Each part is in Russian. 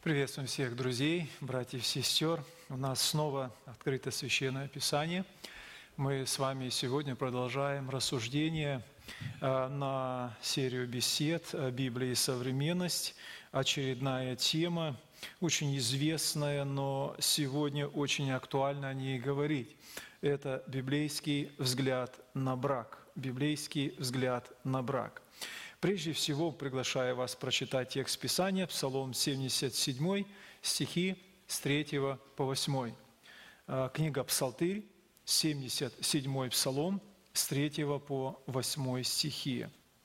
Приветствуем всех друзей, братьев и сестер. У нас снова открыто Священное Писание. Мы с вами сегодня продолжаем рассуждение на серию бесед «Библия и современность». Очередная тема, очень известная, но сегодня очень актуально о ней говорить. Это библейский взгляд на брак. Библейский взгляд на брак. Прежде всего, приглашаю вас прочитать текст Писания, Псалом 77, стихи с 3 по 8. Книга Псалтырь, 77 Псалом, с 3 по 8 стихи.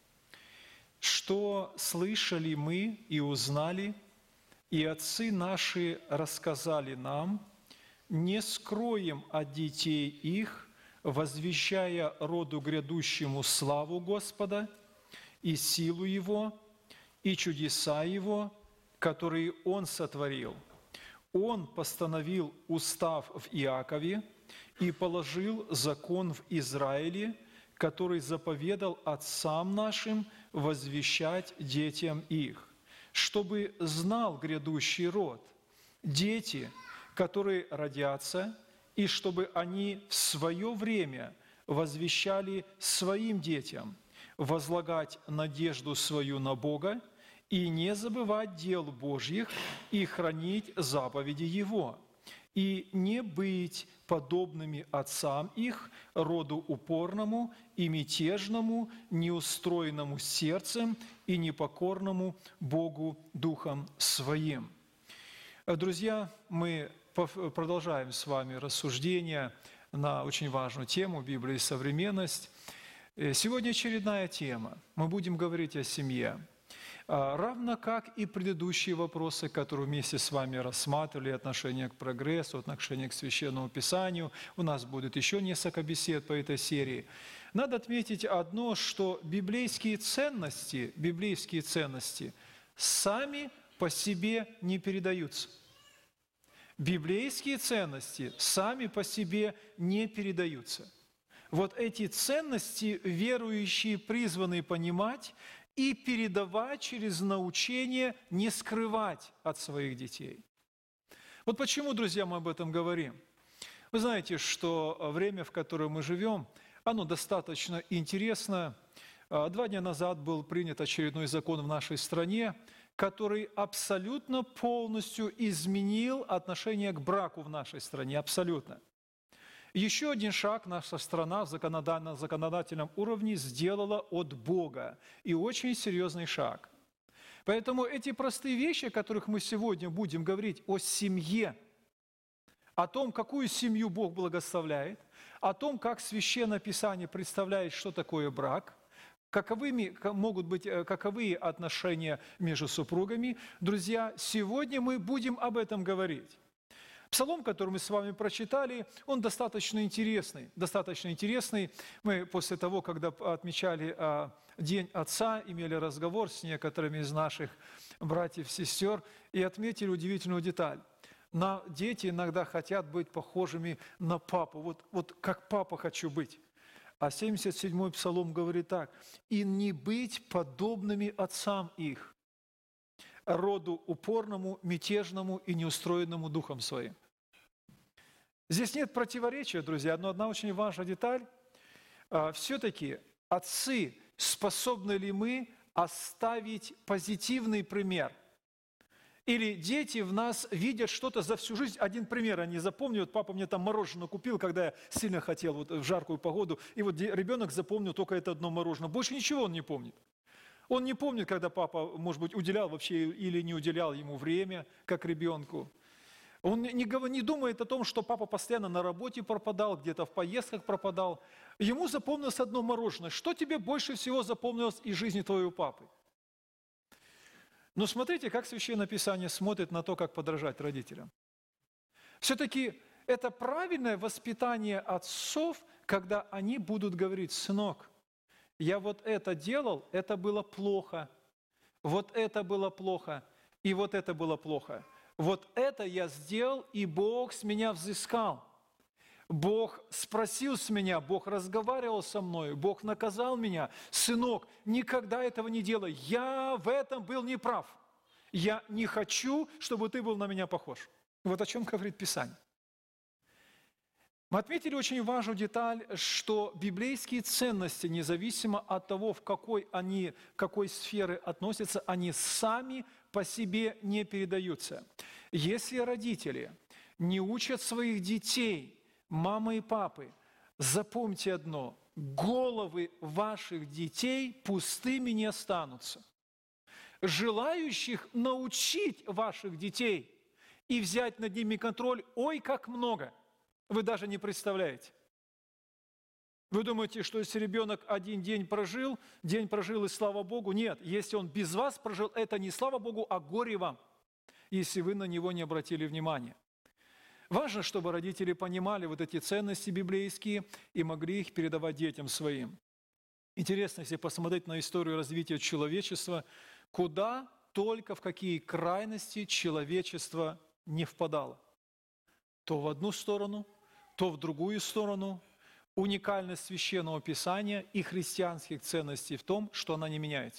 «Что слышали мы и узнали, и отцы наши рассказали нам, не скроем от детей их, возвещая роду грядущему славу Господа, и силу Его, и чудеса Его, которые Он сотворил. Он постановил устав в Иакове и положил закон в Израиле, который заповедал отцам нашим возвещать детям их, чтобы знал грядущий род, дети, которые родятся, и чтобы они в свое время возвещали своим детям, возлагать надежду свою на Бога и не забывать дел Божьих и хранить заповеди Его, и не быть подобными отцам их, роду упорному и мятежному, неустроенному сердцем и непокорному Богу духом своим». Друзья, мы продолжаем с вами рассуждения на очень важную тему «Библия и современность». Сегодня очередная тема. Мы будем говорить о семье. Равно как и предыдущие вопросы, которые вместе с вами рассматривали, отношение к прогрессу, отношение к Священному Писанию. У нас будет еще несколько бесед по этой серии. Надо отметить одно, что библейские ценности сами по себе не передаются. Библейские ценности сами по себе не передаются. Вот эти ценности верующие призваны понимать и передавать через научение, не скрывать от своих детей. Вот почему, друзья, мы об этом говорим. Вы знаете, что время, в котором мы живем, оно достаточно интересно. 2 дня назад был принят очередной закон в нашей стране, который абсолютно полностью изменил отношение к браку в нашей стране, абсолютно. Еще один шаг наша страна на законодательном уровне сделала от Бога, и очень серьезный шаг. Поэтому эти простые вещи, о которых мы сегодня будем говорить, о семье, о том, какую семью Бог благословляет, о том, как Священное Писание представляет, что такое брак, каковы отношения между супругами. Друзья, сегодня мы будем об этом говорить. Псалом, который мы с вами прочитали, он достаточно интересный. Мы после того, когда отмечали День Отца, имели разговор с некоторыми из наших братьев и сестер и отметили удивительную деталь. Дети иногда хотят быть похожими на папу. Вот как папа хочу быть. А 77-й Псалом говорит так: «И не быть подобными отцам их, роду упорному, мятежному и неустроенному духом своим». Здесь нет противоречия, друзья, но одна очень важная деталь. Все-таки, отцы, способны ли мы оставить позитивный пример? Или дети в нас видят что-то за всю жизнь? Один пример они запомнят. Папа мне там мороженое купил, когда я сильно хотел в жаркую погоду. И вот ребенок запомнил только это одно мороженое. Больше ничего он не помнит. Он не помнит, когда папа, может быть, уделял вообще или не уделял ему время, как ребенку. Он не думает о том, что папа постоянно на работе пропадал, где-то в поездках пропадал. Ему запомнилось одно мороженое. Что тебе больше всего запомнилось из жизни твоего папы? Но смотрите, как Священное Писание смотрит на то, как подражать родителям. Все-таки это правильное воспитание отцов, когда они будут говорить: «Сынок, я вот это делал, это было плохо, вот это было плохо, и вот это было плохо. Вот это я сделал, и Бог с меня взыскал. Бог спросил с меня, Бог разговаривал со мной, Бог наказал меня. Сынок, никогда этого не делай, я в этом был неправ. Я не хочу, чтобы ты был на меня похож. Вот о чем говорит Писание. Мы отметили очень важную деталь, что библейские ценности, независимо от того, в какой сферы относятся, они сами по себе не передаются. Если родители не учат своих детей, мамы и папы, запомните одно: головы ваших детей пустыми не останутся. Желающих научить ваших детей и взять над ними контроль, ой, как много! Вы даже не представляете. Вы думаете, что если ребенок один день прожил и слава Богу? Нет, если он без вас прожил, это не слава Богу, а горе вам, если вы на него не обратили внимания. Важно, чтобы родители понимали вот эти ценности библейские и могли их передавать детям своим. Интересно, если посмотреть на историю развития человечества, куда только в какие крайности человечество не впадало. То в одну сторону, то в другую сторону. Уникальность Священного Писания и христианских ценностей в том, что она не меняется.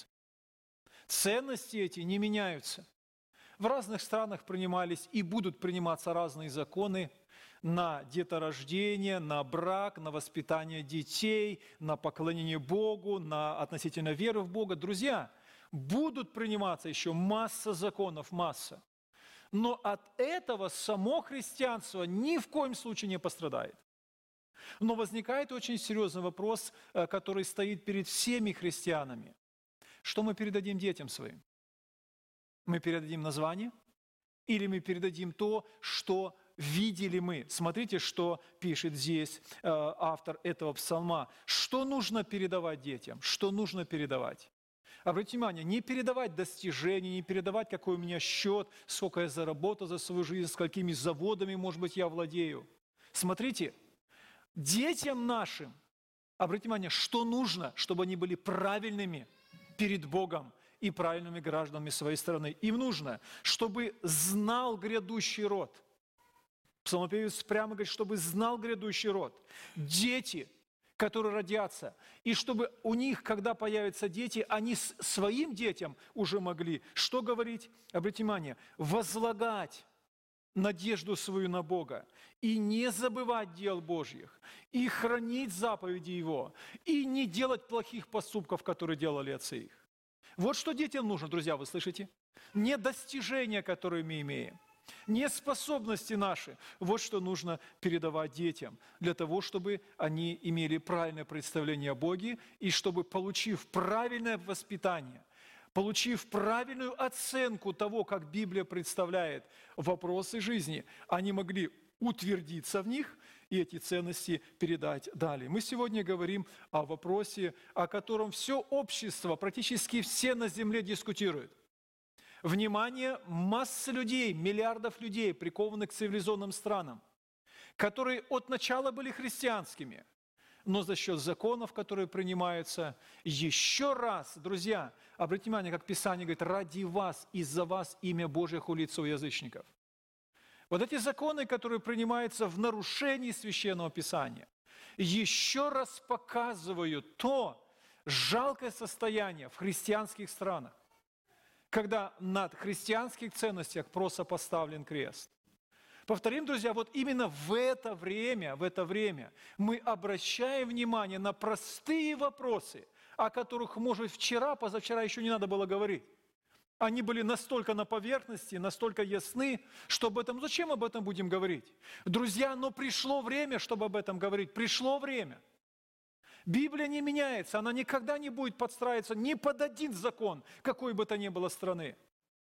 Ценности эти не меняются. В разных странах принимались и будут приниматься разные законы на деторождение, на брак, на воспитание детей, на поклонение Богу, на относительно веры в Бога. Друзья, будут приниматься еще масса законов, масса. Но от этого само христианство ни в коем случае не пострадает. Но возникает очень серьезный вопрос, который стоит перед всеми христианами. Что мы передадим детям своим? Мы передадим название? Или мы передадим то, что видели мы? Смотрите, что пишет здесь автор этого псалма. Что нужно передавать детям? Что нужно передавать? Обратите внимание, не передавать достижения, не передавать, какой у меня счет, сколько я заработал за свою жизнь, сколькими заводами, может быть, я владею. Смотрите, детям нашим, обратите внимание, что нужно, чтобы они были правильными перед Богом и правильными гражданами своей страны. Им нужно, чтобы знал грядущий род. Псалмопевец прямо говорит, чтобы знал грядущий род. Дети, которые родятся, и чтобы у них, когда появятся дети, они своим детям уже могли, что говорить? Обратите внимание, возлагать надежду свою на Бога, и не забывать дел Божьих, и хранить заповеди Его, и не делать плохих поступков, которые делали отцы их. Вот что детям нужно, друзья, вы слышите? Не достижения, которые мы имеем, не способности наши. Вот что нужно передавать детям, для того, чтобы они имели правильное представление о Боге, и чтобы, получив правильное воспитание, получив правильную оценку того, как Библия представляет вопросы жизни, они могли утвердиться в них и эти ценности передать далее. Мы сегодня говорим о вопросе, о котором все общество, практически все на земле дискутируют. Внимание, массы людей, миллиардов людей, прикованных к цивилизованным странам, которые от начала были христианскими, но за счет законов, которые принимаются, еще раз, друзья, обратите внимание, как Писание говорит, ради вас, из-за вас имя Божие хулится у язычников. Вот эти законы, которые принимаются в нарушении Священного Писания, еще раз показывают то жалкое состояние в христианских странах, когда над христианских ценностях просто поставлен крест. Повторим, друзья, вот именно в это время мы обращаем внимание на простые вопросы, о которых, может, вчера, позавчера еще не надо было говорить. Они были настолько на поверхности, настолько ясны, что об этом, зачем об этом будем говорить? Друзья, но пришло время, чтобы об этом говорить, пришло время. Библия не меняется, она никогда не будет подстраиваться ни под один закон, какой бы то ни было страны.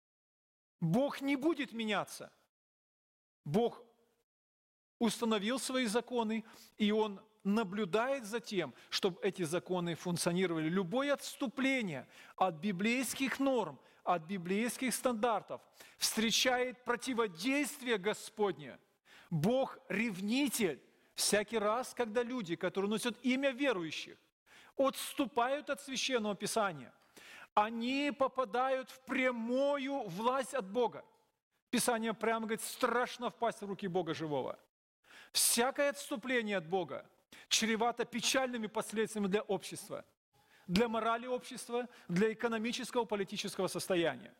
Бог не будет меняться. Бог установил свои законы, и Он наблюдает за тем, чтобы эти законы функционировали. Любое отступление от библейских норм, от библейских стандартов встречает противодействие Господне. Бог ревнитель. Всякий раз, когда люди, которые носят имя верующих, отступают от Священного Писания, они попадают в прямую власть от Бога. Писание прямо говорит, страшно впасть в руки Бога живого. Всякое отступление от Бога чревато печальными последствиями для общества, для морали общества, для экономического, политического состояния.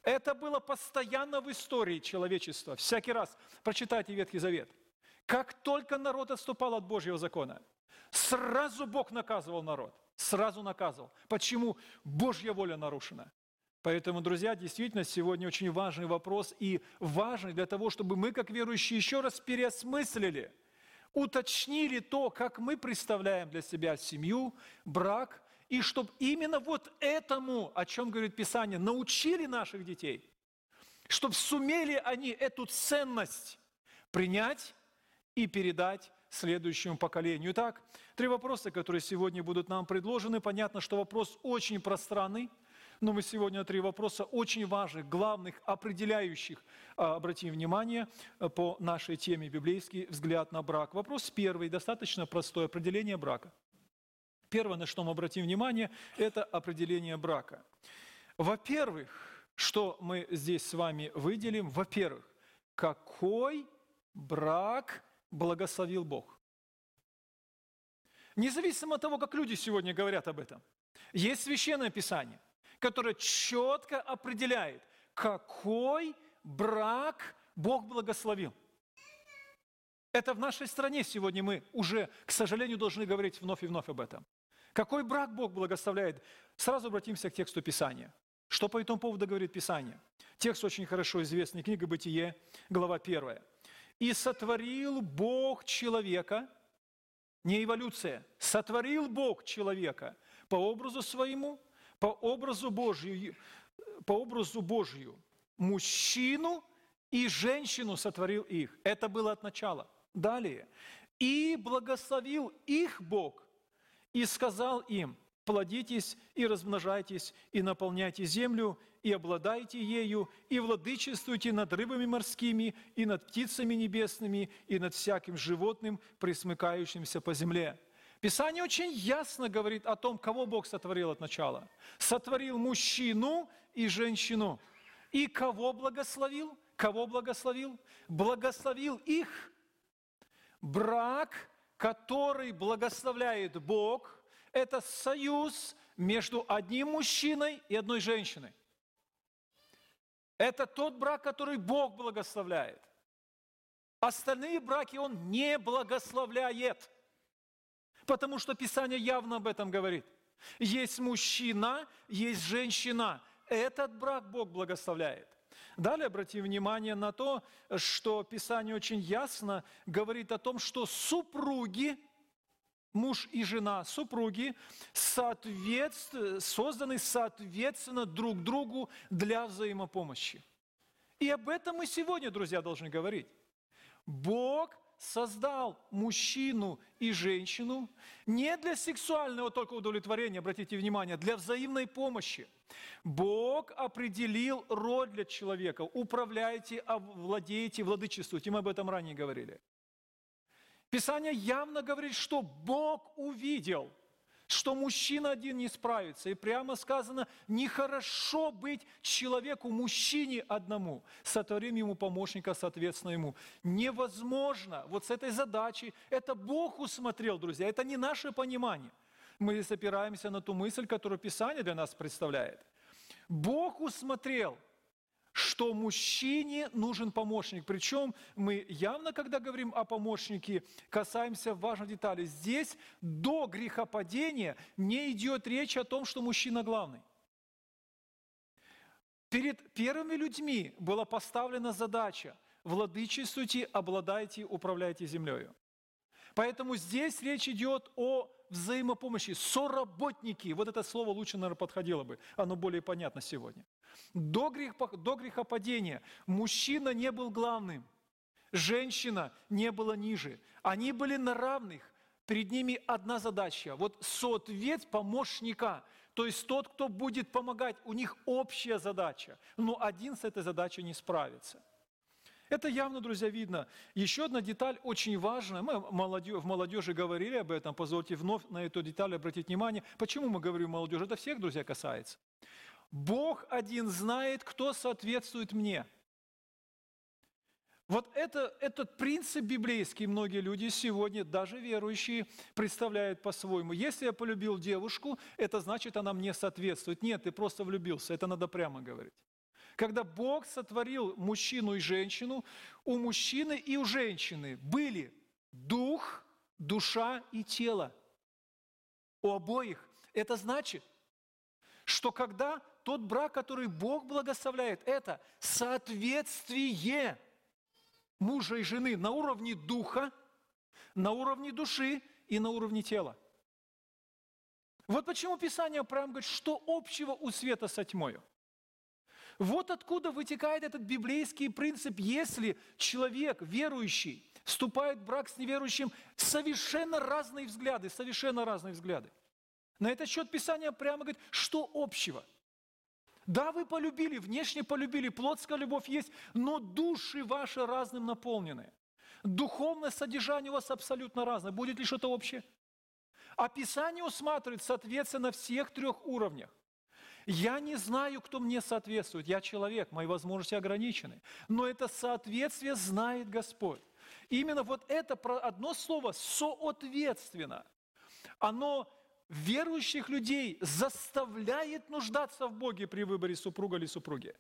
Это было постоянно в истории человечества. Всякий раз прочитайте Ветхий Завет. Как только народ отступал от Божьего закона, сразу Бог наказывал народ. Сразу наказывал. Почему? Божья воля нарушена. Поэтому, друзья, действительно, сегодня очень важный вопрос и важный для того, чтобы мы, как верующие, еще раз переосмыслили, уточнили то, как мы представляем для себя семью, брак, и чтобы именно вот этому, о чем говорит Писание, научили наших детей, чтобы сумели они эту ценность принять и передать следующему поколению. Итак, 3 вопроса, которые сегодня будут нам предложены. Понятно, что вопрос очень пространный, но мы сегодня 3 вопроса очень важных, главных, определяющих, обратим внимание, по нашей теме «Библейский взгляд на брак». Вопрос первый, достаточно простой, определение брака. Первое, на что мы обратим внимание, это определение брака. Во-первых, что мы здесь с вами выделим? Во-первых, какой брак благословил Бог? Независимо от того, как люди сегодня говорят об этом, есть Священное Писание, которое четко определяет, какой брак Бог благословил. Это в нашей стране сегодня мы уже, к сожалению, должны говорить вновь и вновь об этом. Какой брак Бог благословляет? Сразу обратимся к тексту Писания. Что по этому поводу говорит Писание? Текст очень хорошо известный, книга Бытие, глава 1. «И сотворил Бог человека», не эволюция, сотворил Бог человека по образу своему, по образу Божию, мужчину и женщину сотворил их. Это было от начала. Далее. «И благословил их Бог, и сказал им: плодитесь и размножайтесь, и наполняйте землю, и обладайте ею, и владычествуйте над рыбами морскими, и над птицами небесными, и над всяким животным, пресмыкающимся по земле». Писание очень ясно говорит о том, кого Бог сотворил от начала. Сотворил мужчину и женщину. И кого благословил? Кого благословил? Благословил их. Брак, который благословляет Бог, это союз между одним мужчиной и одной женщиной. Это тот брак, который Бог благословляет. Остальные браки Он не благословляет, потому что Писание явно об этом говорит. Есть мужчина, есть женщина. Этот брак Бог благословляет. Далее обратим внимание на то, что Писание очень ясно говорит о том, что супруги, муж и жена, супруги, созданы соответственно друг другу для взаимопомощи. И об этом мы сегодня, друзья, должны говорить. Бог создал мужчину и женщину не для сексуального только удовлетворения, обратите внимание, для взаимной помощи. Бог определил роль для человека. Управляйте, владеете, владычествуйте. Мы об этом ранее говорили. Писание явно говорит, что Бог увидел, что мужчина один не справится. И прямо сказано, нехорошо быть человеку, мужчине одному. Сотворим ему помощника, соответственно ему. Невозможно. Вот с этой задачей, это Бог усмотрел, друзья, это не наше понимание. Мы здесь опираемся на ту мысль, которую Писание для нас представляет. Бог усмотрел, что мужчине нужен помощник. Причем мы явно, когда говорим о помощнике, касаемся важных деталей. Здесь до грехопадения не идет речь о том, что мужчина главный. Перед первыми людьми была поставлена задача: владычествуйте, обладайте, управляйте землею. Поэтому здесь речь идет о взаимопомощи, соработники. Вот это слово лучше, наверное, подходило бы. Оно более понятно сегодня. До грехопадения мужчина не был главным, женщина не была ниже. Они были на равных. Перед ними одна задача. Вот соответствие помощника, то есть тот, кто будет помогать. У них общая задача, но один с этой задачей не справится. Это явно, друзья, видно. Еще одна деталь очень важная. Мы в молодежи говорили об этом. Позвольте вновь на эту деталь обратить внимание. Почему мы говорим молодежи? Это всех, друзья, касается. Бог один знает, кто соответствует мне. Вот этот принцип библейский многие люди сегодня, даже верующие, представляют по-своему. Если я полюбил девушку, это значит, она мне соответствует. Нет, ты просто влюбился. Это надо прямо говорить. Когда Бог сотворил мужчину и женщину, у мужчины и у женщины были дух, душа и тело. У обоих. Это значит, что когда тот брак, который Бог благословляет, это соответствие мужа и жены на уровне духа, на уровне души и на уровне тела. Вот почему Писание прямо говорит, что общего у света со тьмою. Вот откуда вытекает этот библейский принцип, если человек, верующий, вступает в брак с неверующим, совершенно разные взгляды, совершенно разные взгляды. На этот счет Писание прямо говорит, что общего. Да, вы полюбили, внешне полюбили, плотская любовь есть, но души ваши разным наполнены. Духовное содержание у вас абсолютно разное. Будет ли что-то общее? А Писание усматривает соответствие на всех трех уровнях. Я не знаю, кто мне соответствует. Я человек, мои возможности ограничены. Но это соответствие знает Господь. Именно вот это одно слово «соответственно», оно верующих людей заставляет нуждаться в Боге при выборе супруга или супруги.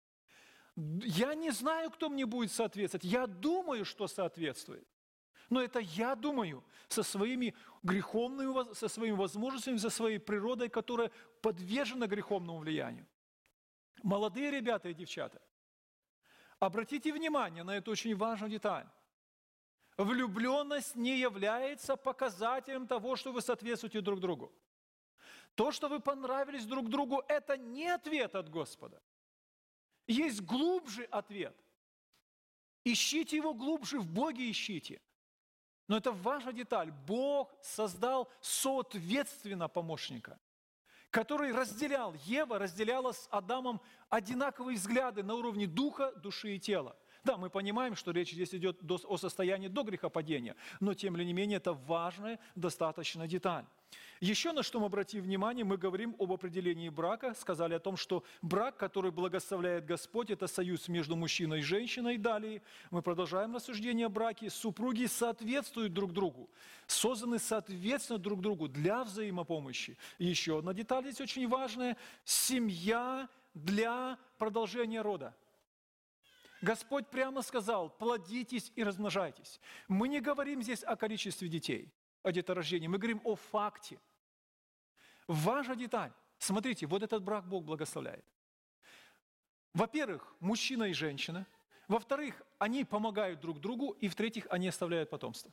Я не знаю, кто мне будет соответствовать. Я думаю, что соответствует. Но это я думаю со своими греховными, со своими возможностями, со своей природой, которая подвержена греховному влиянию. Молодые ребята и девчата, обратите внимание на эту очень важную деталь. Влюбленность не является показателем того, что вы соответствуете друг другу. То, что вы понравились друг другу, это не ответ от Господа. Есть глубже ответ. Ищите его глубже, в Боге ищите. Но это важная деталь. Бог создал соответственно помощника, который разделял, Ева разделяла с Адамом одинаковые взгляды на уровне духа, души и тела. Да, мы понимаем, что речь здесь идет о состоянии до грехопадения, но тем не менее это важная достаточно деталь. Еще на что мы обратим внимание, мы говорим об определении брака, сказали о том, что брак, который благословляет Господь, это союз между мужчиной и женщиной. Далее мы продолжаем рассуждение о браке. Супруги соответствуют друг другу, созданы соответственно друг другу для взаимопомощи. И еще одна деталь здесь очень важная – семья для продолжения рода. Господь прямо сказал: плодитесь и размножайтесь. Мы не говорим здесь о количестве детей, о деторождении, мы говорим о факте. Важная деталь. Смотрите, вот этот брак Бог благословляет. Во-первых, мужчина и женщина. Во-вторых, они помогают друг другу. И в-третьих, они оставляют потомство.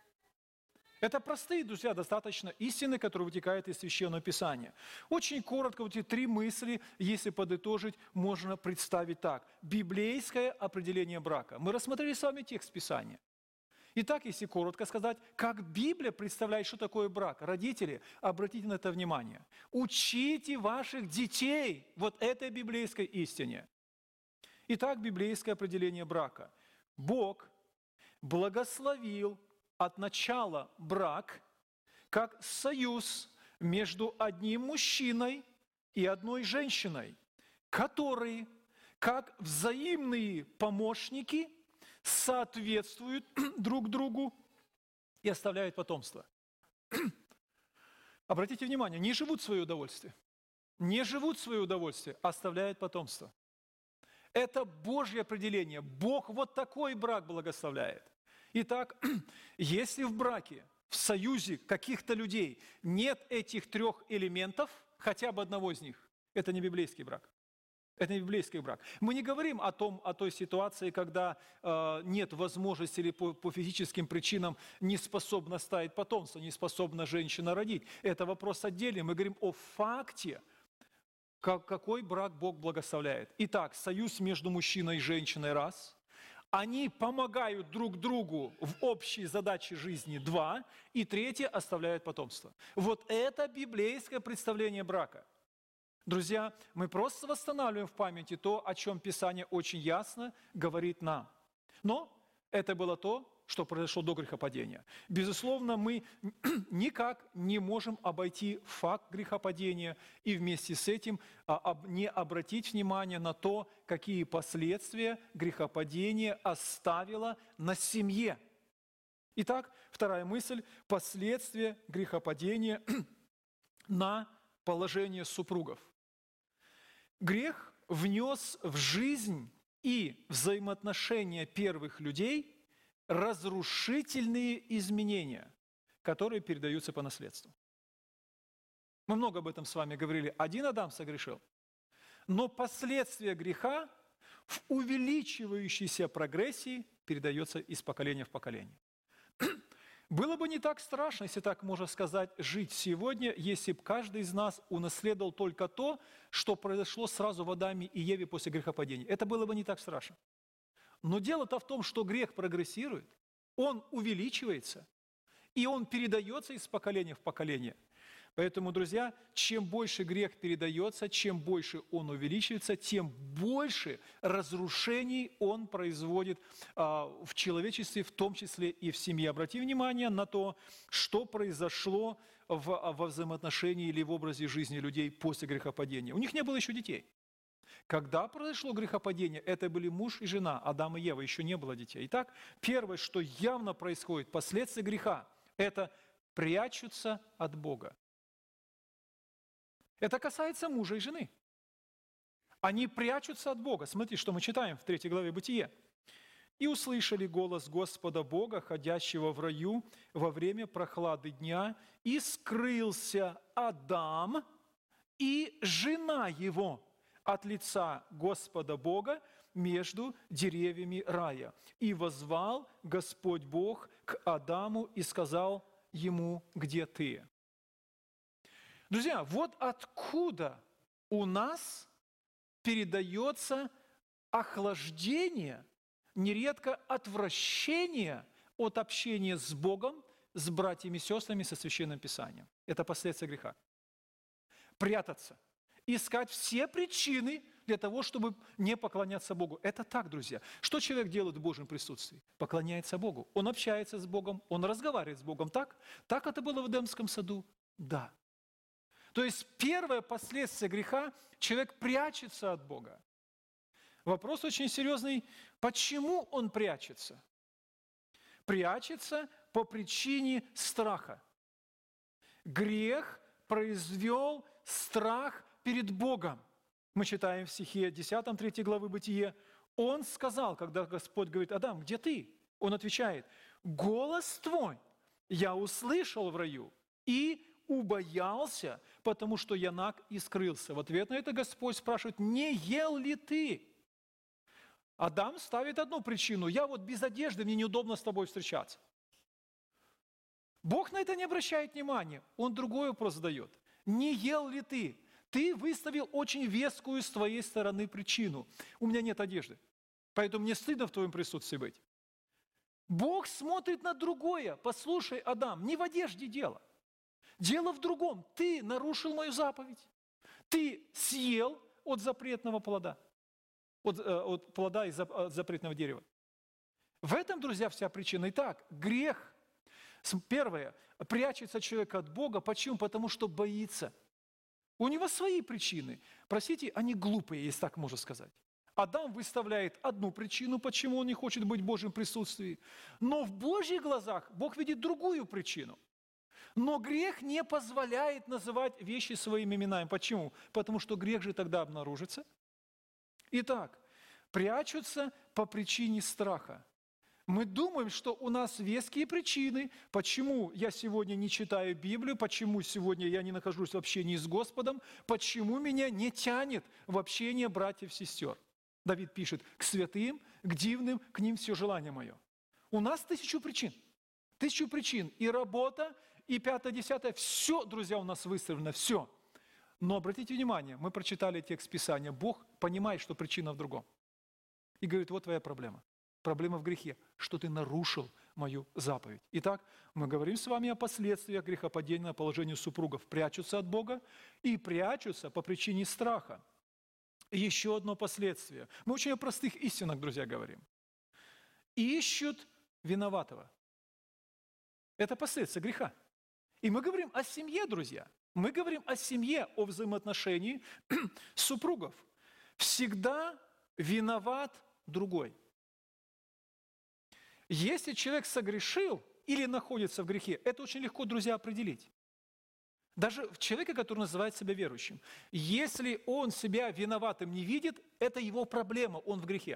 Это простые, друзья, достаточно истины, которые вытекают из Священного Писания. Очень коротко, вот эти три мысли, если подытожить, можно представить так. Библейское определение брака. Мы рассмотрели с вами текст Писания. Итак, если коротко сказать, как Библия представляет, что такое брак. Родители, обратите на это внимание. Учите ваших детей вот этой библейской истине. Итак, библейское определение брака. Бог благословил от начала брак как союз между одним мужчиной и одной женщиной, которые, как взаимные помощники, соответствуют друг другу и оставляют потомство. Обратите внимание, не живут в свое удовольствие. Не живут в свое удовольствие, а оставляют потомство. Это Божье определение. Бог вот такой брак благословляет. Итак, если в браке, в союзе каких-то людей нет этих трех элементов, хотя бы одного из них, это не библейский брак. Это не библейский брак. Мы не говорим о той ситуации, когда нет возможности или по физическим причинам не способна ставить потомство, не способна женщина родить. Это вопрос отдельный. Мы говорим о факте, какой брак Бог благословляет. Итак, союз между мужчиной и женщиной – раз. Они помогают друг другу в общей задаче жизни – два. И третье – оставляют потомство. Вот это библейское представление брака. Друзья, мы просто восстанавливаем в памяти то, о чем Писание очень ясно говорит нам. Но это было то, что произошло до грехопадения. Безусловно, мы никак не можем обойти факт грехопадения и вместе с этим не обратить внимание на то, какие последствия грехопадение оставило на семье. Итак, вторая мысль – последствия грехопадения на положение супругов. Грех внес в жизнь и взаимоотношения первых людей разрушительные изменения, которые передаются по наследству. Мы много об этом с вами говорили. Один Адам согрешил, но последствия греха в увеличивающейся прогрессии передается из поколения в поколение. Было бы не так страшно, если так можно сказать, жить сегодня, если бы каждый из нас унаследовал только то, что произошло сразу в Адаме и Еве после грехопадения. Это было бы не так страшно. Но дело-то в том, что грех прогрессирует, он увеличивается, и он передается из поколения в поколение. Поэтому, друзья, чем больше грех передается, чем больше он увеличивается, тем больше разрушений он производит в человечестве, в том числе и в семье. Обрати внимание на то, что произошло во взаимоотношении или в образе жизни людей после грехопадения. У них не было еще детей. Когда произошло грехопадение, это были муж и жена, Адам и Ева, еще не было детей. Итак, первое, что явно происходит, последствия греха, это прячутся от Бога. Это касается мужа и жены. Они прячутся от Бога. Смотрите, что мы читаем в 3 главе Бытие. «И услышали голос Господа Бога, ходящего в раю во время прохлады дня, и скрылся Адам и жена его от лица Господа Бога между деревьями рая. И воззвал Господь Бог к Адаму и сказал ему: где ты?» Друзья, вот откуда у нас передается охлаждение, нередко отвращение от общения с Богом, с братьями и сестрами, со Священным Писанием. Это последствия греха. Прятаться, искать все причины для того, чтобы не поклоняться Богу. Это так, друзья. Что человек делает в Божьем присутствии? Поклоняется Богу. Он общается с Богом, он разговаривает с Богом. Так? Так это было в Эдемском саду? Да. То есть первое последствие греха – человек прячется от Бога. Вопрос очень серьезный. Почему он прячется? Прячется по причине страха. Грех произвел страх перед Богом. Мы читаем в стихе 10, 3 главы Бытие. Он сказал, когда Господь говорит: «Адам, где ты?» Он отвечает: «Голос твой я услышал в раю и убоялся, потому что я наг и скрылся». В ответ на это Господь спрашивает: «Не ел ли ты?» Адам ставит одну причину: «Я вот без одежды, мне неудобно с тобой встречаться». Бог на это не обращает внимания. Он другой вопрос задает: «Не ел ли ты?» Ты выставил очень вескую с твоей стороны причину. У меня нет одежды, поэтому мне стыдно в твоем присутствии быть. Бог смотрит на другое. Послушай, Адам, не в одежде дело. Дело в другом. Ты нарушил мою заповедь. Ты съел от запретного плода, от плода из запретного дерева. В этом, друзья, вся причина. Итак, грех. Первое. Прячется человек от Бога. Почему? Потому что боится. У него свои причины. Простите, они глупые, если так можно сказать. Адам выставляет одну причину, почему он не хочет быть в Божьем присутствии. Но в Божьих глазах Бог видит другую причину. Но грех не позволяет называть вещи своими именами. Почему? Потому что грех же тогда обнаружится. Итак, прячутся по причине страха. Мы думаем, что у нас веские причины, почему я сегодня не читаю Библию, почему сегодня я не нахожусь в общении с Господом, почему меня не тянет в общение братьев и сестер. Давид пишет: «К святым, к дивным, к ним все желание мое». У нас 1000 причин. 1000 причин. И работа, и 5, 10, все, друзья, у нас выставлено, все. Но обратите внимание, мы прочитали текст Писания. Бог понимает, что причина в другом. И говорит: вот твоя проблема. Проблема в грехе, что ты нарушил мою заповедь. Итак, мы говорим с вами о последствиях грехопадения на положении супругов. Прячутся от Бога и прячутся по причине страха. Еще одно последствие. Мы очень о простых истинах, друзья, говорим. Ищут виноватого. Это последствия греха. И мы говорим о семье, друзья. Мы говорим о семье, о взаимоотношении супругов. Всегда виноват другой. Если человек согрешил или находится в грехе, это очень легко, друзья, определить. Даже в человека, который называет себя верующим. Если он себя виноватым не видит, это его проблема, он в грехе.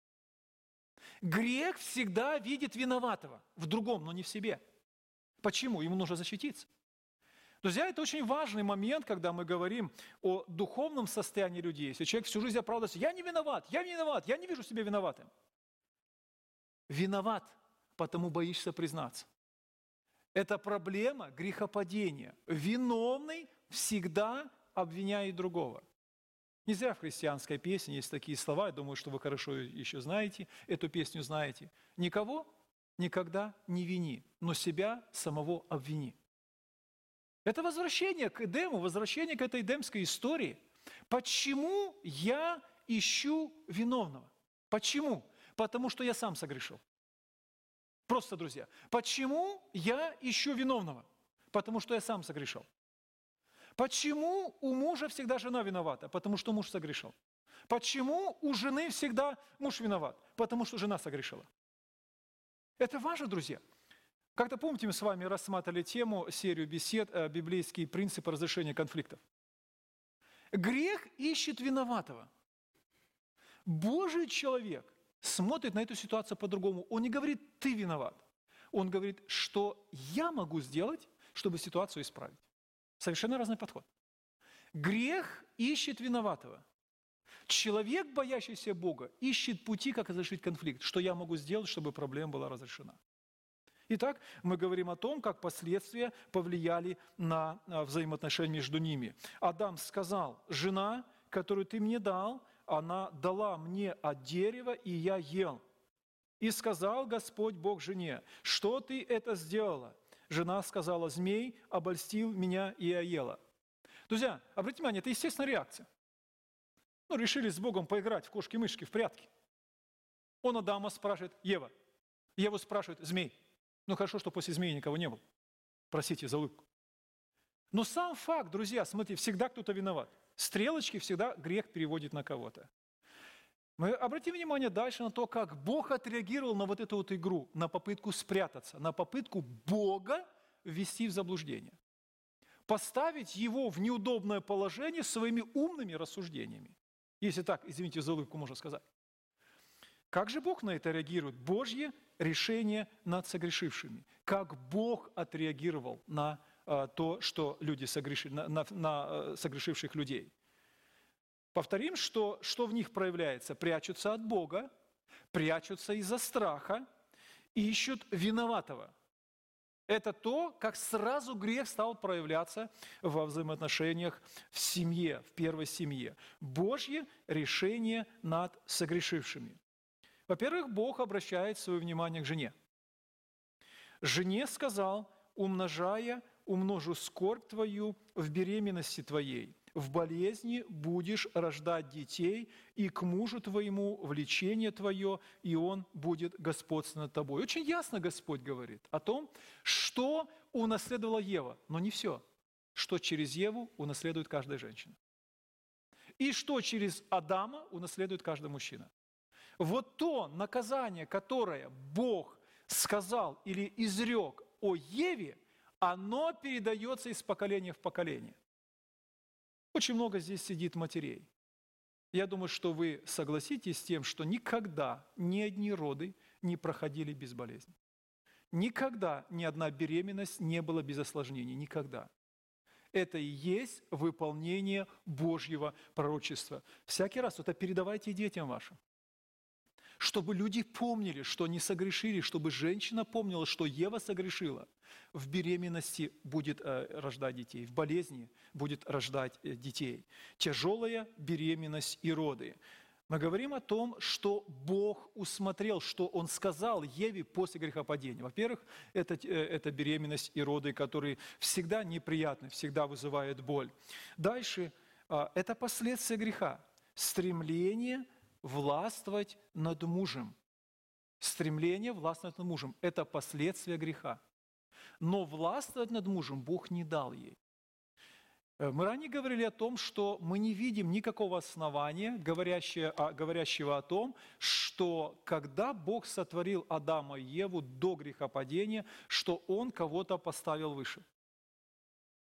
Грех всегда видит виноватого в другом, но не в себе. Почему? Ему нужно защититься. Друзья, это очень важный момент, когда мы говорим о духовном состоянии людей. Если человек всю жизнь оправдывается: я не виноват, я не вижу себя виноватым. Виноват, потому боишься признаться. Это проблема грехопадения. Виновный всегда обвиняет другого. Не зря в христианской песне есть такие слова, я думаю, что вы хорошо еще знаете, эту песню знаете. «Никого никогда не вини, но себя самого обвини». Это возвращение к Эдему, возвращение к этой эдемской истории. Почему я ищу виновного? Почему? Потому что я сам согрешил. Просто, друзья, почему я ищу виновного? Потому что я сам согрешил. Почему у мужа всегда жена виновата? Потому что муж согрешил. Почему у жены всегда муж виноват? Потому что жена согрешила. Это важно, друзья. Как-то помните, мы с вами рассматривали тему, серию бесед, библейские принципы разрешения конфликтов. Грех ищет виноватого. Божий человек смотрит на эту ситуацию по-другому. Он не говорит: ты виноват. Он говорит: что я могу сделать, чтобы ситуацию исправить. Совершенно разный подход. Грех ищет виноватого. Человек, боящийся Бога, ищет пути, как разрешить конфликт. Что я могу сделать, чтобы проблема была разрешена. Итак, мы говорим о том, как последствия повлияли на взаимоотношения между ними. Адам сказал: жена, которую ты мне дал, она дала мне от дерева, и я ел. И сказал Господь Бог жене: что ты это сделала? Жена сказала: змей обольстил меня, и я ела. Друзья, обратите внимание, это естественная реакция. Решили с Богом поиграть в кошки-мышки, в прятки. Он Адама спрашивает: Ева. Еву спрашивает: змей. Хорошо, что после змеи никого не было. Простите за улыбку. Но сам факт, друзья, смотрите, всегда кто-то виноват. Стрелочки всегда грех переводит на кого-то. Мы обратим внимание дальше на то, как Бог отреагировал на вот эту вот игру, на попытку спрятаться, на попытку Бога ввести в заблуждение. Поставить его в неудобное положение своими умными рассуждениями. Если так, извините за улыбку, можно сказать. Как же Бог на это реагирует? Божье решение над согрешившими. Как Бог отреагировал на то, что люди согрешили, на согрешивших людей. Повторим, что в них проявляется? Прячутся от Бога, прячутся из-за страха, ищут виноватого. Это то, как сразу грех стал проявляться во взаимоотношениях в семье, в первой семье. Божье решение над согрешившими. Во-первых, Бог обращает свое внимание к жене. Жене сказал: умножу скорбь твою в беременности твоей, в болезни будешь рождать детей, и к мужу твоему влечение твое, и он будет господствовать над тобой. Очень ясно Господь говорит о том, что унаследовала Ева, но не все, что через Еву унаследует каждая женщина. И что через Адама унаследует каждый мужчина. Вот то наказание, которое Бог сказал или изрек о Еве, оно передается из поколения в поколение. Очень много здесь сидит матерей. Я думаю, что вы согласитесь с тем, что никогда ни одни роды не проходили без болезни. Никогда ни одна беременность не была без осложнений. Никогда. Это и есть выполнение Божьего пророчества. Всякий раз это передавайте детям вашим. Чтобы люди помнили, что они согрешили, чтобы женщина помнила, что Ева согрешила. В беременности будет рождать детей, в болезни будет рождать детей. Тяжелая беременность и роды. Мы говорим о том, что Бог усмотрел, что Он сказал Еве после грехопадения. Во-первых, это беременность и роды, которые всегда неприятны, всегда вызывают боль. Дальше, это последствия греха. Стремление властвовать над мужем. Стремление властвовать над мужем – это последствия греха. Но властвовать над мужем Бог не дал ей. Мы ранее говорили о том, что мы не видим никакого основания, говорящего о том, что когда Бог сотворил Адама и Еву до грехопадения, что Он кого-то поставил выше.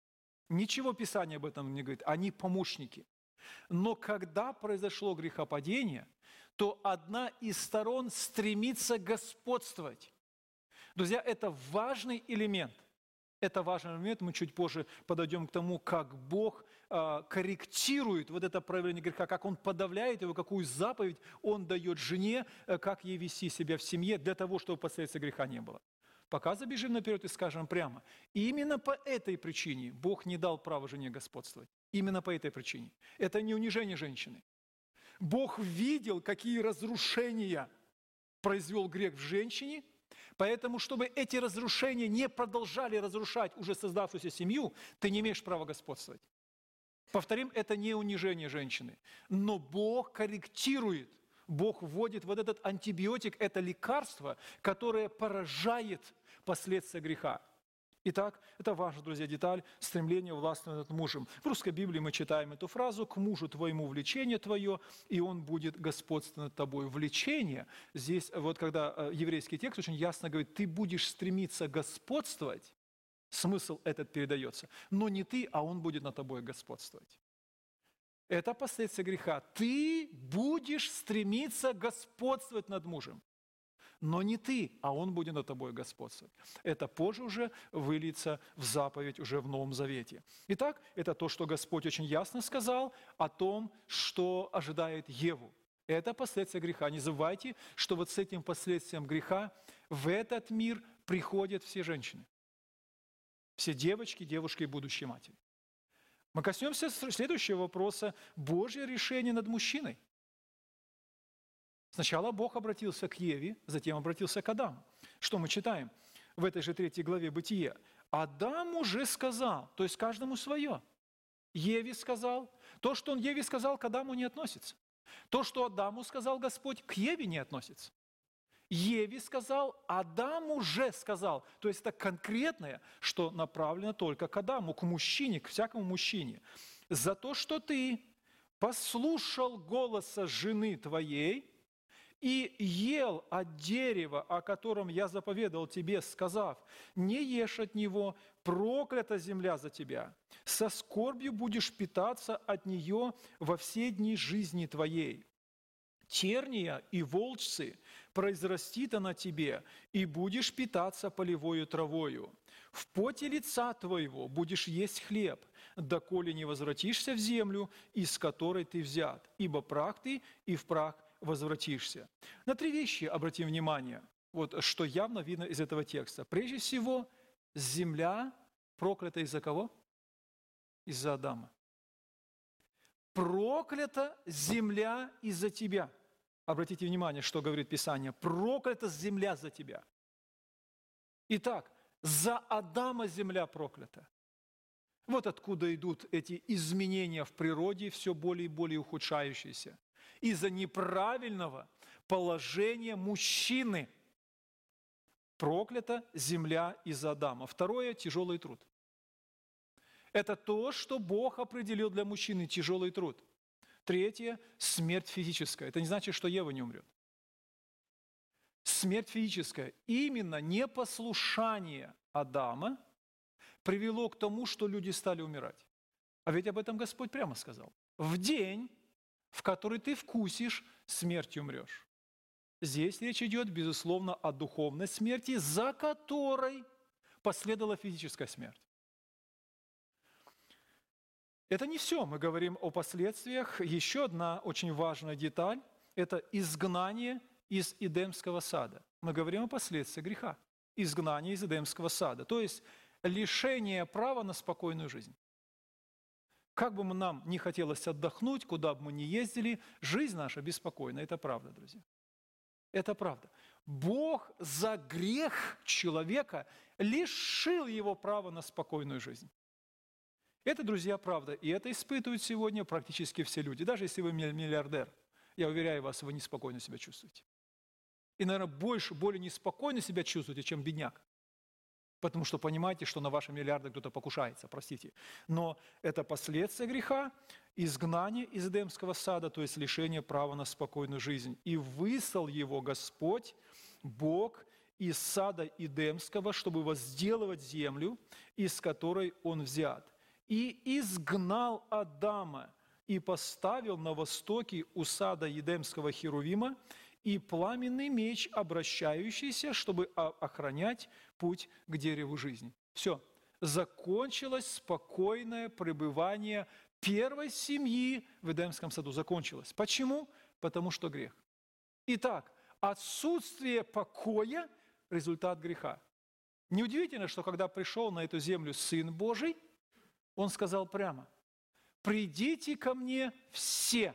Ничего Писание об этом не говорит. Они помощники. Но когда произошло грехопадение, то одна из сторон стремится господствовать. Друзья, это важный элемент. Это важный элемент. Мы чуть позже подойдем к тому, как Бог корректирует вот это проявление греха, как Он подавляет его, какую заповедь Он дает жене, как ей вести себя в семье для того, чтобы последствий греха не было. Пока забежим наперед и скажем прямо. И именно по этой причине Бог не дал права жене господствовать. Именно по этой причине. Это не унижение женщины. Бог видел, какие разрушения произвел грех в женщине, поэтому, чтобы эти разрушения не продолжали разрушать уже создавшуюся семью, ты не имеешь права господствовать. Повторим, это не унижение женщины, но Бог корректирует, Бог вводит вот этот антибиотик, это лекарство, которое поражает последствия греха. Итак, это важная, друзья, деталь стремления властвовать над мужем. В русской Библии мы читаем эту фразу «К мужу твоему влечение твое, и он будет господствовать над тобой». Влечение, здесь вот когда еврейский текст очень ясно говорит, ты будешь стремиться господствовать, смысл этот передается, но не ты, а он будет над тобой господствовать. Это последствия греха. Ты будешь стремиться господствовать над мужем. Но не ты, а он будет над тобой господствовать. Это позже уже выльется в заповедь уже в Новом Завете. Итак, это то, что Господь очень ясно сказал о том, что ожидает Еву. Это последствия греха. Не забывайте, что вот с этим последствием греха в этот мир приходят все женщины. Все девочки, девушки и будущие матери. Мы коснемся следующего вопроса. Божье решение над мужчиной. Сначала Бог обратился к Еве, затем обратился к Адаму. Что мы читаем в этой же 3 главе Бытия? Адам уже сказал, то есть каждому свое. Еве сказал. То, что он Еве сказал, к Адаму не относится. То, что Адаму сказал Господь, к Еве не относится. Еве сказал, Адам уже сказал. То есть это конкретное, что направлено только к Адаму, к мужчине, к всякому мужчине. За то, что ты послушал голоса жены твоей и ел от дерева, о котором я заповедал тебе, сказав, не ешь от него, проклята земля за тебя. Со скорбью будешь питаться от нее во все дни жизни твоей. Терния и волчцы произрастит она тебе, и будешь питаться полевою травою. В поте лица твоего будешь есть хлеб, доколе не возвратишься в землю, из которой ты взят, ибо прах ты, и в прах возвратишься. На 3 вещи обратим внимание, вот что явно видно из этого текста. Прежде всего, земля проклята из-за кого? Из-за Адама. Проклята земля из-за тебя. Обратите внимание, что говорит Писание. Проклята земля за тебя. Итак, за Адама земля проклята. Вот откуда идут эти изменения в природе, все более и более ухудшающиеся. Из-за неправильного положения мужчины. Проклята земля из-за Адама. Второе – тяжелый труд. Это то, что Бог определил для мужчины – тяжелый труд. Третье – смерть физическая. Это не значит, что Ева не умрет. Смерть физическая. Именно непослушание Адама привело к тому, что люди стали умирать. А ведь об этом Господь прямо сказал. В день, в который ты вкусишь, смертью умрешь. Здесь речь идет, безусловно, о духовной смерти, за которой последовала физическая смерть. Это не все. Мы говорим о последствиях. Еще одна очень важная деталь – это изгнание из Эдемского сада. Мы говорим о последствиях греха. Изгнание из Эдемского сада. То есть лишение права на спокойную жизнь. Как бы нам ни хотелось отдохнуть, куда бы мы ни ездили, жизнь наша беспокойна. Это правда, друзья. Это правда. Бог за грех человека лишил его права на спокойную жизнь. Это, друзья, правда. И это испытывают сегодня практически все люди. Даже если вы миллиардер, я уверяю вас, вы неспокойно себя чувствуете. И, наверное, более неспокойно себя чувствуете, чем бедняк. Потому что понимаете, что на ваши миллиарды кто-то покушается, простите. Но это последствия греха, изгнание из Эдемского сада, то есть лишение права на спокойную жизнь. И выслал его Господь, Бог, из сада Эдемского, чтобы возделывать землю, из которой он взят. и изгнал Адама, и поставил на востоке у сада Едемского Херувима и пламенный меч, обращающийся, чтобы охранять путь к дереву жизни». Все. Закончилось спокойное пребывание первой семьи в Эдемском саду. Закончилось. Почему? Потому что грех. Итак, отсутствие покоя – результат греха. Неудивительно, что когда пришел на эту землю Сын Божий, Он сказал прямо: «Придите ко мне все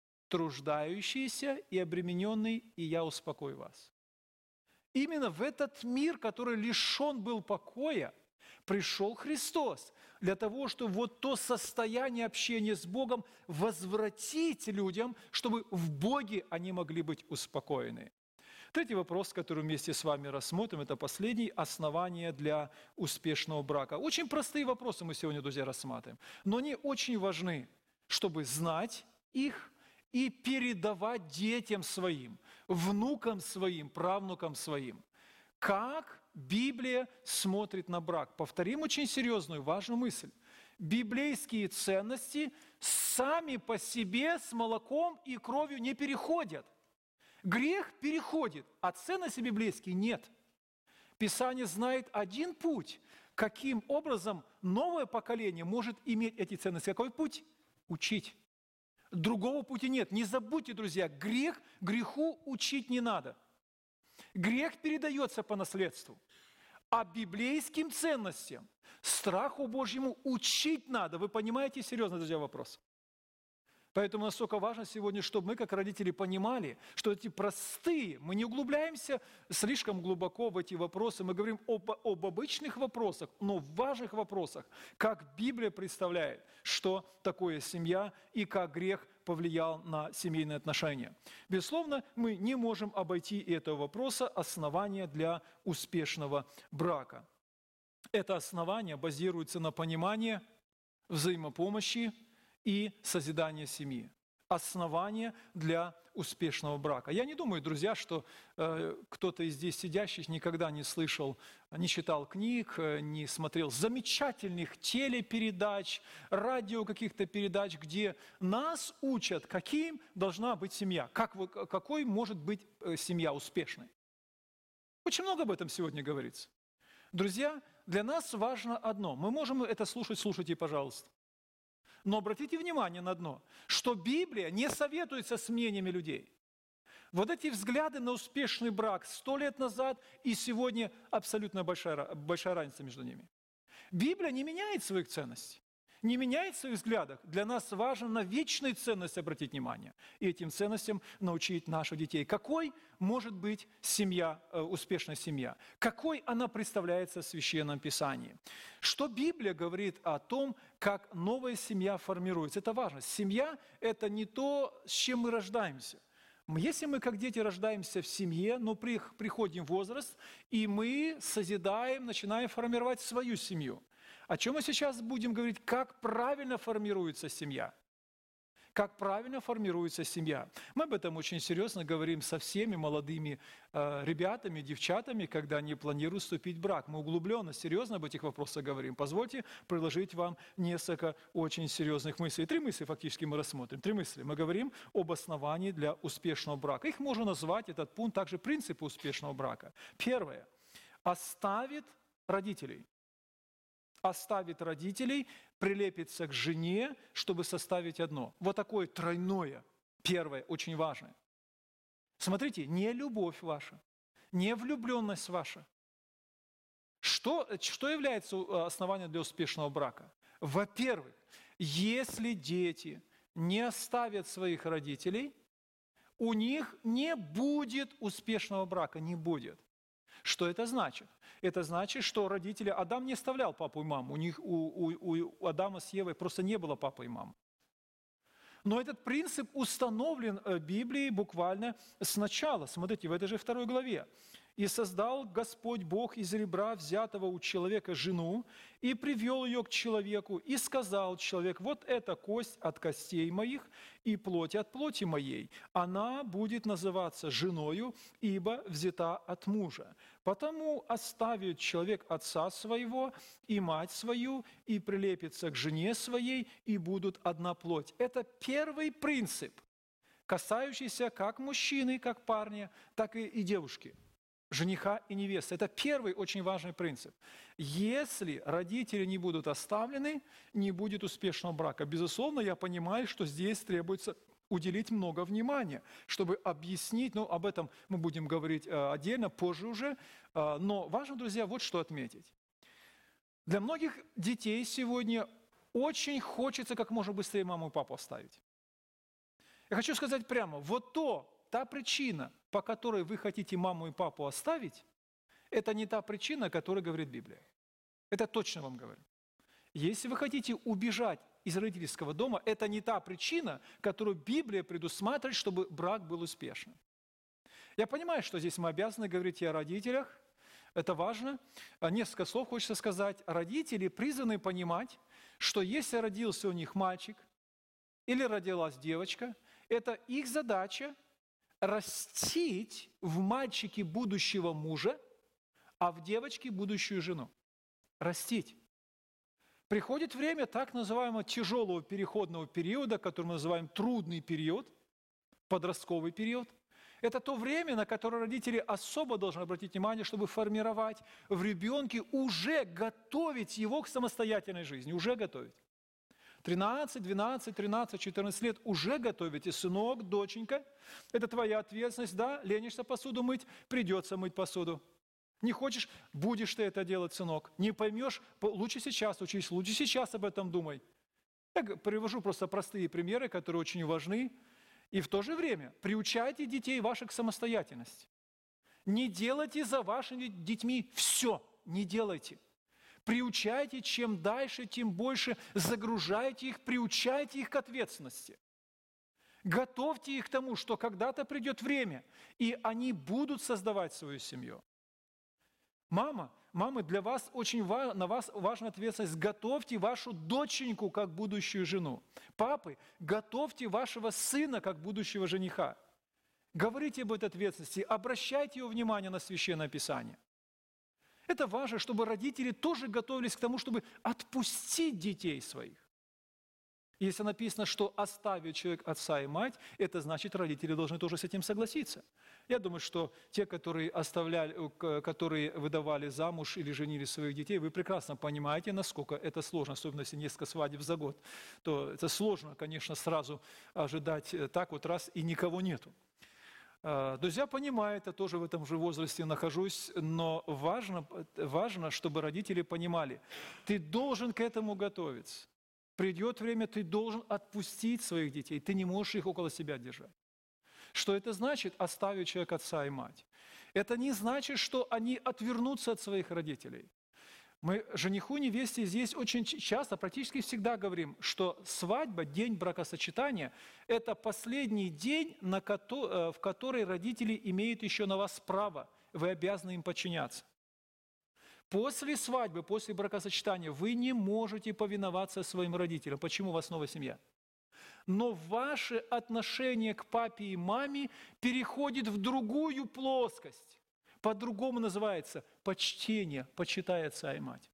труждающиеся и обремененные, и я успокою вас». Именно в этот мир, который лишен был покоя, пришел Христос для того, чтобы вот то состояние общения с Богом возвратить людям, чтобы в Боге они могли быть успокоены. Третий вопрос, который вместе с вами рассмотрим, это последний: основания для успешного брака. Очень простые вопросы мы сегодня, друзья, рассматриваем, но они очень важны, чтобы знать их и передавать детям своим, внукам своим, правнукам своим. Как Библия смотрит на брак? Повторим очень серьезную, важную мысль. Библейские ценности сами по себе с молоком и кровью не переходят. Грех переходит, а ценности библейские нет. Писание знает один путь, каким образом новое поколение может иметь эти ценности. Какой путь? Учить. Другого пути нет. Не забудьте, друзья, греху учить не надо. Грех передается по наследству. А библейским ценностям, страху Божьему учить надо. Вы понимаете серьезно, друзья, вопрос? Поэтому настолько важно сегодня, чтобы мы, как родители, понимали, что эти простые, мы не углубляемся слишком глубоко в эти вопросы, мы говорим об обычных вопросах, но в важных вопросах, как Библия представляет, что такое семья и как грех повлиял на семейные отношения. Безусловно, мы не можем обойти этого вопроса основания для успешного брака. Это основание базируется на понимании взаимопомощи и созидание семьи. Основание для успешного брака. Я не думаю, друзья, что кто-то из здесь сидящих никогда не слышал, не читал книг, не смотрел замечательных телепередач, радио каких-то передач, где нас учат, каким должна быть семья, какой может быть семья успешной. Очень много об этом сегодня говорится. Друзья, для нас важно одно. Мы можем это слушать, слушайте, пожалуйста. Но обратите внимание на одно, что Библия не советуется с мнениями людей. Вот эти взгляды на успешный брак 100 лет назад и сегодня абсолютно большая разница между ними. Библия не меняет своих ценностей, не меняет своих взглядов. Для нас важно на вечные ценности обратить внимание и этим ценностям научить наших детей. Какой может быть семья, успешная семья? Какой она представляется в Священном Писании? Что Библия говорит о том, как новая семья формируется? Это важно. Семья – это не то, с чем мы рождаемся. Если мы, как дети, рождаемся в семье, но приходим в возраст, и мы созидаем, начинаем формировать свою семью. О чем мы сейчас будем говорить? Как правильно формируется семья? Как правильно формируется семья? Мы об этом очень серьезно говорим со всеми молодыми ребятами, девчатами, когда они планируют вступить в брак. Мы углубленно, серьезно об этих вопросах говорим. Позвольте предложить вам несколько очень серьезных мыслей. 3 мысли фактически мы рассмотрим. 3 мысли. Мы говорим об основании для успешного брака. Их можно назвать, этот пункт, также принципы успешного брака. Первое. Оставит родителей. Оставит родителей, прилепится к жене, чтобы составить одно. Вот такое тройное, первое, очень важное. Смотрите, не любовь ваша, не влюбленность ваша. Что является основанием для успешного брака? Во-первых, если дети не оставят своих родителей, у них не будет успешного брака, не будет. Что это значит? Это значит, что родители... Адам не оставлял папу и маму. У Адама с Евой просто не было папы и мамы. Но этот принцип установлен Библией буквально сначала. Смотрите, в этой же 2 главе. И создал Господь Бог из ребра, взятого у человека, жену, и привел ее к человеку, и сказал человек: вот эта кость от костей моих и плоть от плоти моей. Она будет называться женою, ибо взята от мужа. Потому оставит человек отца своего и мать свою, и прилепится к жене своей, и будут одна плоть. Это первый принцип, касающийся как мужчины, как парня, так и девушки, жениха и невесты. Это первый очень важный принцип. Если родители не будут оставлены, не будет успешного брака. Безусловно, я понимаю, что здесь требуется уделить много внимания, чтобы объяснить, но об этом мы будем говорить отдельно, позже уже. Но важно, друзья, вот что отметить. Для многих детей сегодня очень хочется как можно быстрее маму и папу оставить. Я хочу сказать прямо, та причина, по которой вы хотите маму и папу оставить, это не та причина, о которой говорит Библия. Это точно вам говорю. Если вы хотите убежать из родительского дома, это не та причина, которую Библия предусматривает, чтобы брак был успешным. Я понимаю, что здесь мы обязаны говорить и о родителях, это важно. Несколько слов хочется сказать. Родители призваны понимать, что если родился у них мальчик или родилась девочка, это их задача растить в мальчике будущего мужа, а в девочке будущую жену. Растить. Приходит время так называемого тяжелого переходного периода, который мы называем трудный период, подростковый период. Это то время, на которое родители особо должны обратить внимание, чтобы формировать в ребенке, уже готовить его к самостоятельной жизни, уже готовить. 13, 12, 13, 14 лет уже готовите, сынок, доченька. Это твоя ответственность, да? Ленишься посуду мыть, придется мыть посуду. Не хочешь, будешь ты это делать, сынок. Не поймешь, лучше сейчас учись, лучше сейчас об этом думай. Я привожу просто простые примеры, которые очень важны. И в то же время приучайте детей ваших к самостоятельности. Не делайте за вашими детьми все, не делайте. Приучайте, чем дальше, тем больше загружайте их, приучайте их к ответственности. Готовьте их к тому, что когда-то придет время, и они будут создавать свою семью. Мамы, для вас на вас важна ответственность. Готовьте вашу доченьку как будущую жену. Папы, готовьте вашего сына как будущего жениха. Говорите об этой ответственности, обращайте его внимание на Священное Писание. Это важно, чтобы родители тоже готовились к тому, чтобы отпустить детей своих. Если написано, что оставит человек отца и мать, это значит, родители должны тоже с этим согласиться. Я думаю, что те, которые выдавали замуж или женили своих детей, вы прекрасно понимаете, насколько это сложно, особенно если несколько свадеб за год, то это сложно, конечно, сразу ожидать так вот раз и никого нету. Друзья, понимаю, я тоже в этом же возрасте нахожусь, но важно, чтобы родители понимали, ты должен к этому готовиться. Придет время, ты должен отпустить своих детей, ты не можешь их около себя держать. Что это значит, оставить человека отца и мать? Это не значит, что они отвернутся от своих родителей. Мы жениху, невесте здесь очень часто, практически всегда говорим, что свадьба, день бракосочетания – это последний день, в который родители имеют еще на вас право, вы обязаны им подчиняться. После свадьбы, после бракосочетания вы не можете повиноваться своим родителям. Почему у вас новая семья? Но ваше отношение к папе и маме переходит в другую плоскость. По-другому называется почтение, почитай отца и мать.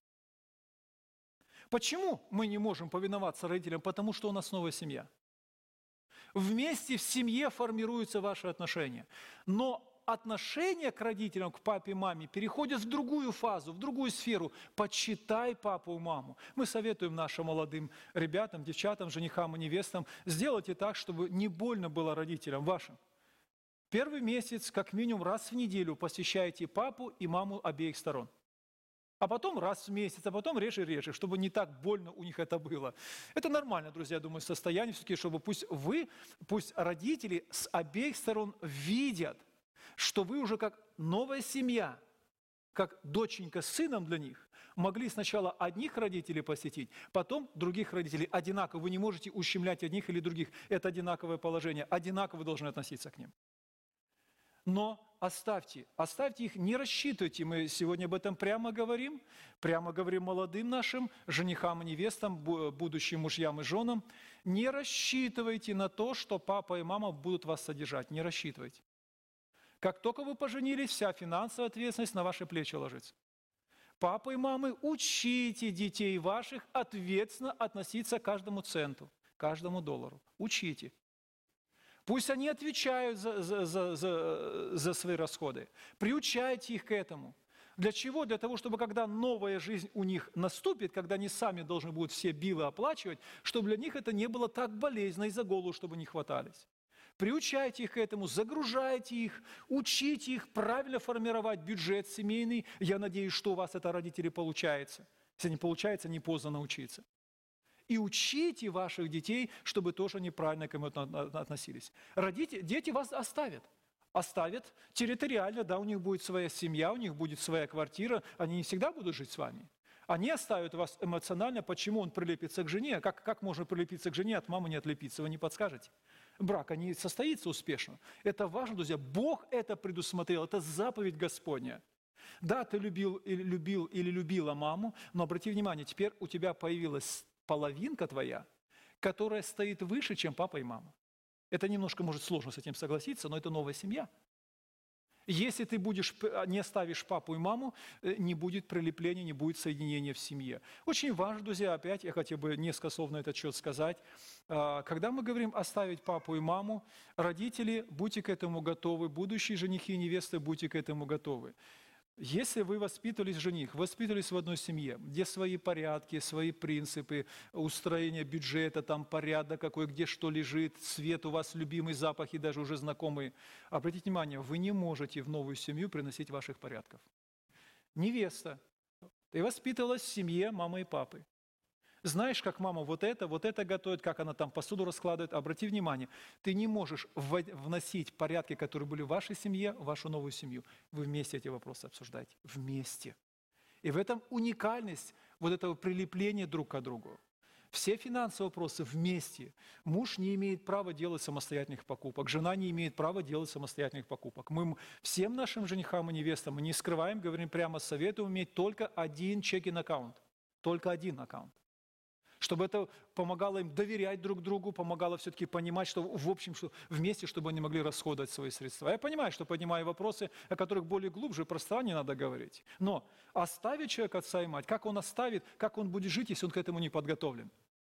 Почему мы не можем повиноваться родителям? Потому что у нас новая семья. Вместе в семье формируются ваши отношения. Но отношение к родителям, к папе и маме переходит в другую фазу, в другую сферу. Почитай папу и маму. Мы советуем нашим молодым ребятам, девчатам, женихам и невестам, сделайте так, чтобы не больно было родителям вашим. Первый месяц, как минимум раз в неделю, посещайте папу и маму обеих сторон. А потом раз в месяц, а потом реже, чтобы не так больно у них это было. Это нормально, друзья, я думаю, состояние все-таки, чтобы пусть родители с обеих сторон видят, что вы уже как новая семья, как доченька с сыном для них, могли сначала одних родителей посетить, потом других родителей. Одинаково. Вы не можете ущемлять одних или других. Это одинаковое положение. Одинаково вы должны относиться к ним. Но оставьте их, не рассчитывайте. Мы сегодня об этом прямо говорим молодым нашим, женихам и невестам, будущим мужьям и женам. Не рассчитывайте на то, что папа и мама будут вас содержать, не рассчитывайте. Как только вы поженились, вся финансовая ответственность на ваши плечи ложится. Папы и мамы, учите детей ваших ответственно относиться к каждому центу, каждому доллару. Учите. Пусть они отвечают за свои расходы. Приучайте их к этому. Для чего? Для того, чтобы когда новая жизнь у них наступит, когда они сами должны будут все билы оплачивать, чтобы для них это не было так болезненно и за голову, чтобы не хватались. Приучайте их к этому, загружайте их, учите их правильно формировать бюджет семейный. Я надеюсь, что у вас это, родители, получается. Если не получается, не поздно научиться. И учите ваших детей, чтобы тоже неправильно к этому относились. Дети вас оставят. Оставят территориально, да, у них будет своя семья, у них будет своя квартира, они не всегда будут жить с вами. Они оставят вас эмоционально, почему он прилепится к жене. Как можно прилепиться к жене, от мамы не отлепиться, вы не подскажете? Брак, не состоится успешно. Это важно, друзья. Бог это предусмотрел, это заповедь Господня. Да, ты любил или любила маму, но обрати внимание, теперь у тебя появилась половинка твоя, которая стоит выше, чем папа и мама. Это немножко, может, сложно с этим согласиться, но это новая семья. Если ты не оставишь папу и маму, не будет прилепления, не будет соединения в семье. Очень важно, друзья, опять я хотел бы несколько слов на этот счет сказать. Когда мы говорим оставить папу и маму, родители, будьте к этому готовы, будущие женихи и невесты, будьте к этому готовы. Если вы воспитывались в одной семье, где свои порядки, свои принципы, устроение бюджета, там порядок какой, где что лежит, цвет у вас любимый, запахи даже уже знакомые, обратите внимание, вы не можете в новую семью приносить ваших порядков. Невеста, ты воспитывалась в семье мамы и папы. Знаешь, как мама вот это готовит, как она там посуду раскладывает. Обрати внимание, ты не можешь вносить порядки, которые были в вашей семье, в вашу новую семью. Вы вместе эти вопросы обсуждаете. Вместе. И в этом уникальность вот этого прилепления друг к другу. Все финансовые вопросы вместе. Муж не имеет права делать самостоятельных покупок, жена не имеет права делать самостоятельных покупок. Мы всем нашим женихам и невестам, мы не скрываем, говорим прямо, советуем иметь только один чекинг-аккаунт. Только один аккаунт. Чтобы это помогало им доверять друг другу, помогало все-таки понимать, что в общем, что вместе, чтобы они могли расходовать свои средства. Я понимаю, что поднимаю вопросы, о которых более глубже, пространнее надо говорить. Но оставить человека отца и мать, как он оставит, как он будет жить, если он к этому не подготовлен?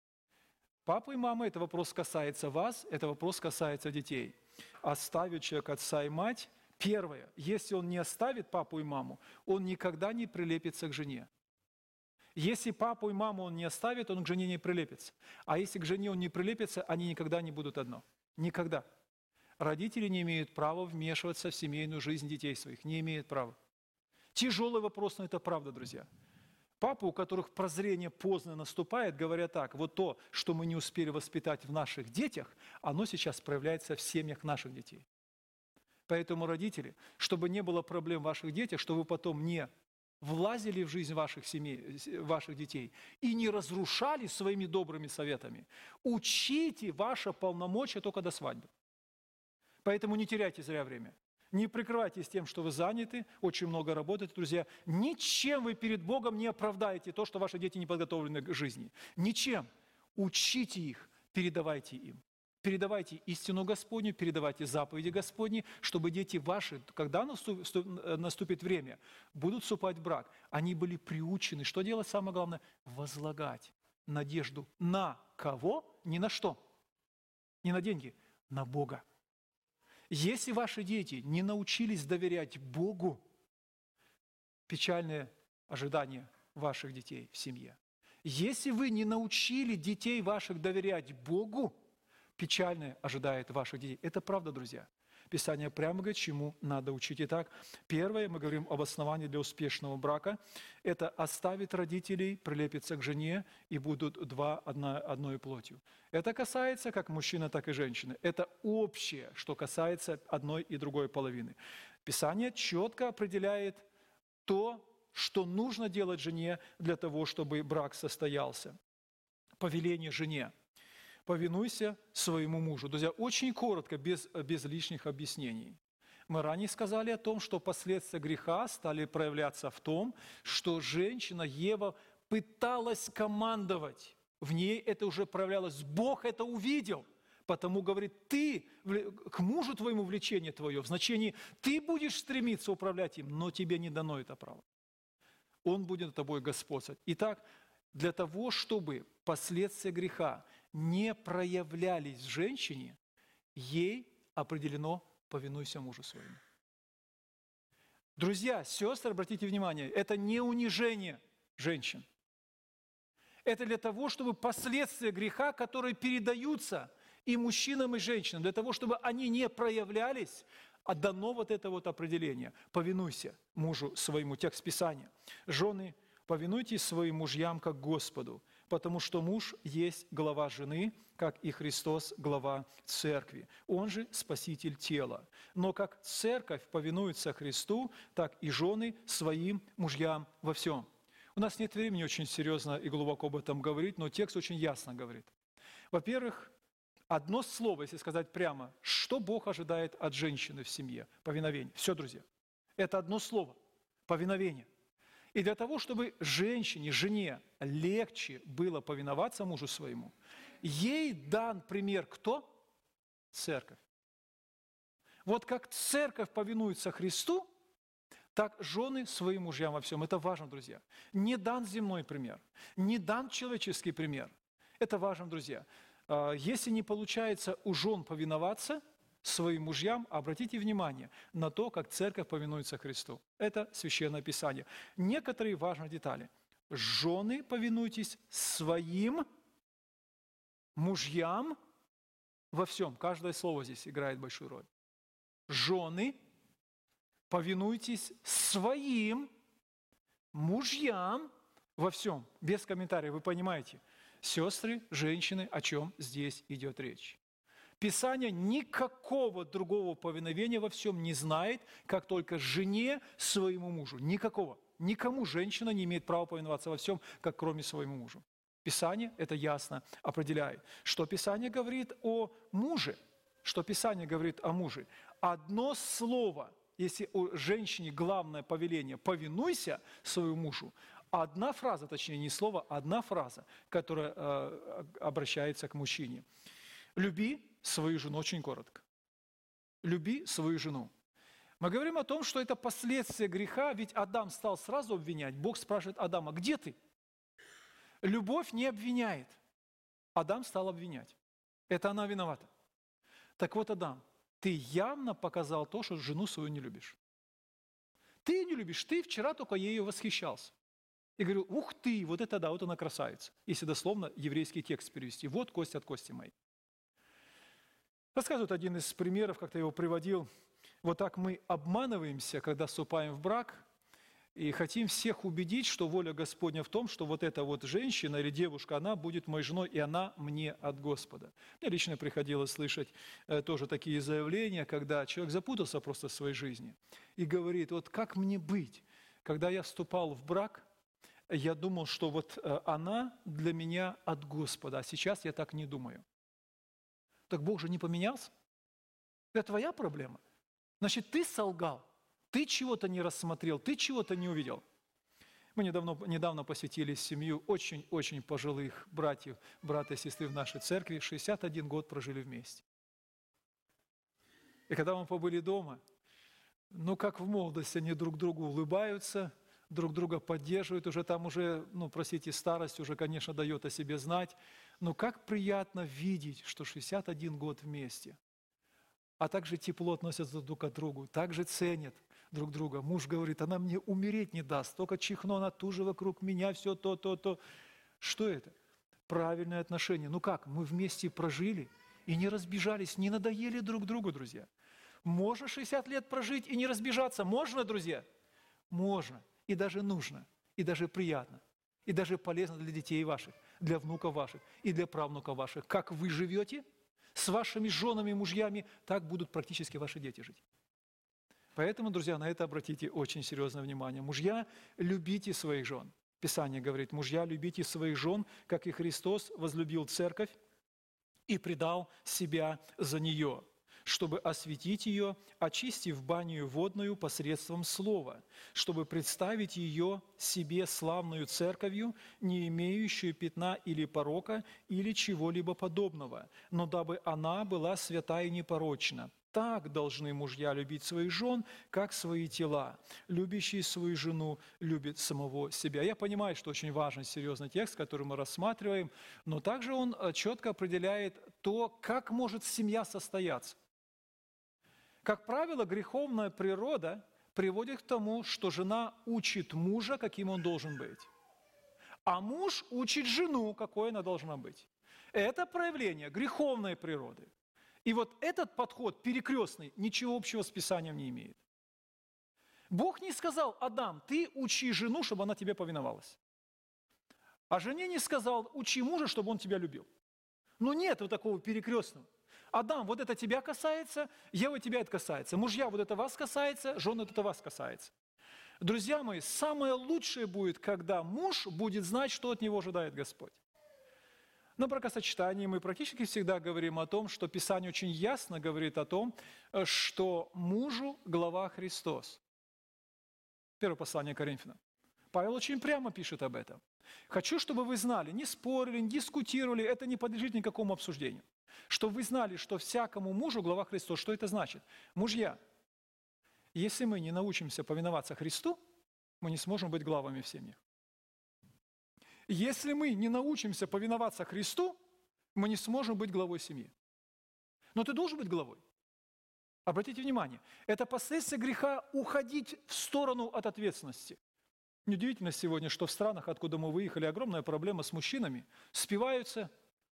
Папа и мама, это вопрос касается вас, это вопрос касается детей. Оставить человека отца и мать, первое, если он не оставит папу и маму, он никогда не прилепится к жене. Если папу и маму он не оставит, он к жене не прилепится. А если к жене он не прилепится, они никогда не будут одно. Никогда. Родители не имеют права вмешиваться в семейную жизнь детей своих. Не имеют права. Тяжелый вопрос, но это правда, друзья. Папы, у которых прозрение поздно наступает, говорят так: вот то, что мы не успели воспитать в наших детях, оно сейчас проявляется в семьях наших детей. Поэтому, родители, чтобы не было проблем в ваших детях, чтобы вы потом не влазили в жизнь ваших семей, ваших детей и не разрушали своими добрыми советами. Учите ваше полномочия только до свадьбы. Поэтому не теряйте зря время. Не прикрывайтесь тем, что вы заняты, очень много работаете, друзья. Ничем вы перед Богом не оправдаете то, что ваши дети не подготовлены к жизни. Ничем. Учите их, передавайте им. Передавайте истину Господню, передавайте заповеди Господни, чтобы дети ваши, когда наступит время, будут вступать в брак, они были приучены. Что делать самое главное? Возлагать надежду на кого? Ни на что. Не на деньги, на Бога. Если ваши дети не научились доверять Богу, печальное ожидание ваших детей в семье. Если вы не научили детей ваших доверять Богу, печальное ожидает ваших детей. Это правда, друзья. Писание прямо говорит, чему надо учить. Итак, первое, мы говорим об основании для успешного брака. Это оставить родителей, прилепиться к жене, и будут одной плотью. Это касается как мужчины, так и женщины. Это общее, что касается одной и другой половины. Писание четко определяет то, что нужно делать жене для того, чтобы брак состоялся. Повеление жене. Повинуйся своему мужу. Друзья, очень коротко, без лишних объяснений. Мы ранее сказали о том, что последствия греха стали проявляться в том, что женщина Ева пыталась командовать. В ней это уже проявлялось. Бог это увидел. Потому говорит, ты, к мужу твоему влечение твое, в значении, ты будешь стремиться управлять им, но тебе не дано это право. Он будет над тобой господствовать. Итак, для того, чтобы последствия греха не проявлялись в женщине, ей определено повинуйся мужу своему. Друзья, сестры, обратите внимание, это не унижение женщин. Это для того, чтобы последствия греха, которые передаются и мужчинам, и женщинам, для того, чтобы они не проявлялись, а дано вот это вот определение. Повинуйся мужу своему. Текст Писания. Жены, повинуйтесь своим мужьям, как Господу, потому что муж есть глава жены, как и Христос глава церкви. Он же спаситель тела. Но как церковь повинуется Христу, так и жены своим мужьям во всем. У нас нет времени очень серьезно и глубоко об этом говорить, но текст очень ясно говорит. Во-первых, одно слово, если сказать прямо, что Бог ожидает от женщины в семье? Повиновение. Все, друзья. Это одно слово. Повиновение. И для того, чтобы женщине, жене легче было повиноваться мужу своему, ей дан пример кто? Церковь. Вот как церковь повинуется Христу, так жены своим мужьям во всем. Это важно, друзья. Не дан земной пример, не дан человеческий пример. Это важно, друзья. Если не получается у жен повиноваться своим мужьям, обратите внимание на то, как церковь повинуется Христу. Это Священное Писание. Некоторые важные детали. Жены, повинуйтесь своим мужьям во всем. Каждое слово здесь играет большую роль. Жены, повинуйтесь своим мужьям во всем. Без комментариев, вы понимаете. Сестры, женщины, о чем здесь идет речь. Писание никакого другого повиновения во всем не знает, как только жене своему мужу. Никакого. Никому женщина не имеет права повиноваться во всем, как кроме своему мужу. Писание это ясно определяет. Что Писание говорит о муже? Что Писание говорит о муже? Одно слово, если у женщине главное повеление «повинуйся своему мужу», одна фраза, точнее не слово, одна фраза, которая обращается к мужчине. Люби свою жену, очень коротко. Люби свою жену. Мы говорим о том, что это последствия греха, ведь Адам стал сразу обвинять. Бог спрашивает Адама, где ты? Любовь не обвиняет. Адам стал обвинять. Это она виновата. Так вот, Адам, ты явно показал то, что жену свою не любишь. Ты ее не любишь, ты вчера только ею восхищался. И говорю, ух ты, вот это да, вот она красавица. Если дословно еврейский текст перевести. Вот кость от кости моей. Рассказывает один из примеров, как-то его приводил. Вот так мы обманываемся, когда вступаем в брак, и хотим всех убедить, что воля Господня в том, что вот эта вот женщина или девушка, она будет моей женой, и она мне от Господа. Мне лично приходилось слышать тоже такие заявления, когда человек запутался просто в своей жизни и говорит, вот как мне быть? Когда я вступал в брак, я думал, что вот она для меня от Господа, а сейчас я так не думаю. Так Бог же не поменялся? Это твоя проблема. Значит, ты солгал, ты чего-то не рассмотрел, ты чего-то не увидел. Мы недавно посетили семью очень-очень пожилых братьев, брата и сестры в нашей церкви, 61 год прожили вместе. И когда мы побыли дома, как в молодости они друг другу улыбаются, друг друга поддерживают, простите, старость уже, конечно, дает о себе знать, но как приятно видеть, что 61 год вместе, а также тепло относятся друг к другу, также ценят друг друга. Муж говорит, она мне умереть не даст, только чихну, она тут же вокруг меня, все то. Что это? Правильное отношение. Мы вместе прожили и не разбежались, не надоели друг другу, друзья. Можно 60 лет прожить и не разбежаться? Можно, друзья? Можно. И даже нужно, и даже приятно, и даже полезно для детей ваших, для внуков ваших и для правнуков ваших. Как вы живете с вашими женами и мужьями, так будут практически ваши дети жить. Поэтому, друзья, на это обратите очень серьезное внимание. Мужья, любите своих жен. Писание говорит, мужья, любите своих жен, как и Христос возлюбил церковь и предал себя за нее. чтобы осветить ее, очистив баню водную посредством слова, чтобы представить ее себе славную церковью, не имеющую пятна или порока, или чего-либо подобного, но дабы она была свята и непорочна. Так должны мужья любить своих жен, как свои тела. Любящий свою жену любит самого себя. Я понимаю, что очень важный, серьезный текст, который мы рассматриваем, но также он четко определяет то, как может семья состояться. Как правило, греховная природа приводит к тому, что жена учит мужа, каким он должен быть, а муж учит жену, какой она должна быть. Это проявление греховной природы. И вот этот подход перекрестный ничего общего с Писанием не имеет. Бог не сказал: Адам, ты учи жену, чтобы она тебе повиновалась. А жене не сказал: учи мужа, чтобы он тебя любил. Ну нет вот такого перекрестного. Адам, вот это тебя касается, Ева, тебя это касается. Мужья, вот это вас касается, жены, вот это вас касается. Друзья мои, самое лучшее будет, когда муж будет знать, что от него ожидает Господь. На бракосочетании мы практически всегда говорим о том, что Писание очень ясно говорит о том, что мужу глава Христос. Первое послание Коринфянам. Павел очень прямо пишет об этом. Хочу, чтобы вы знали, не спорили, не дискутировали, это не подлежит никакому обсуждению. Чтобы вы знали, что всякому мужу глава Христос. Что это значит? Мужья, если мы не научимся повиноваться Христу, мы не сможем быть главами в семьях. Если мы не научимся повиноваться Христу, мы не сможем быть главой семьи. Но ты должен быть главой. Обратите внимание, это последствие греха уходить в сторону от ответственности. Неудивительно сегодня, что в странах, откуда мы выехали, огромная проблема с мужчинами, спиваются,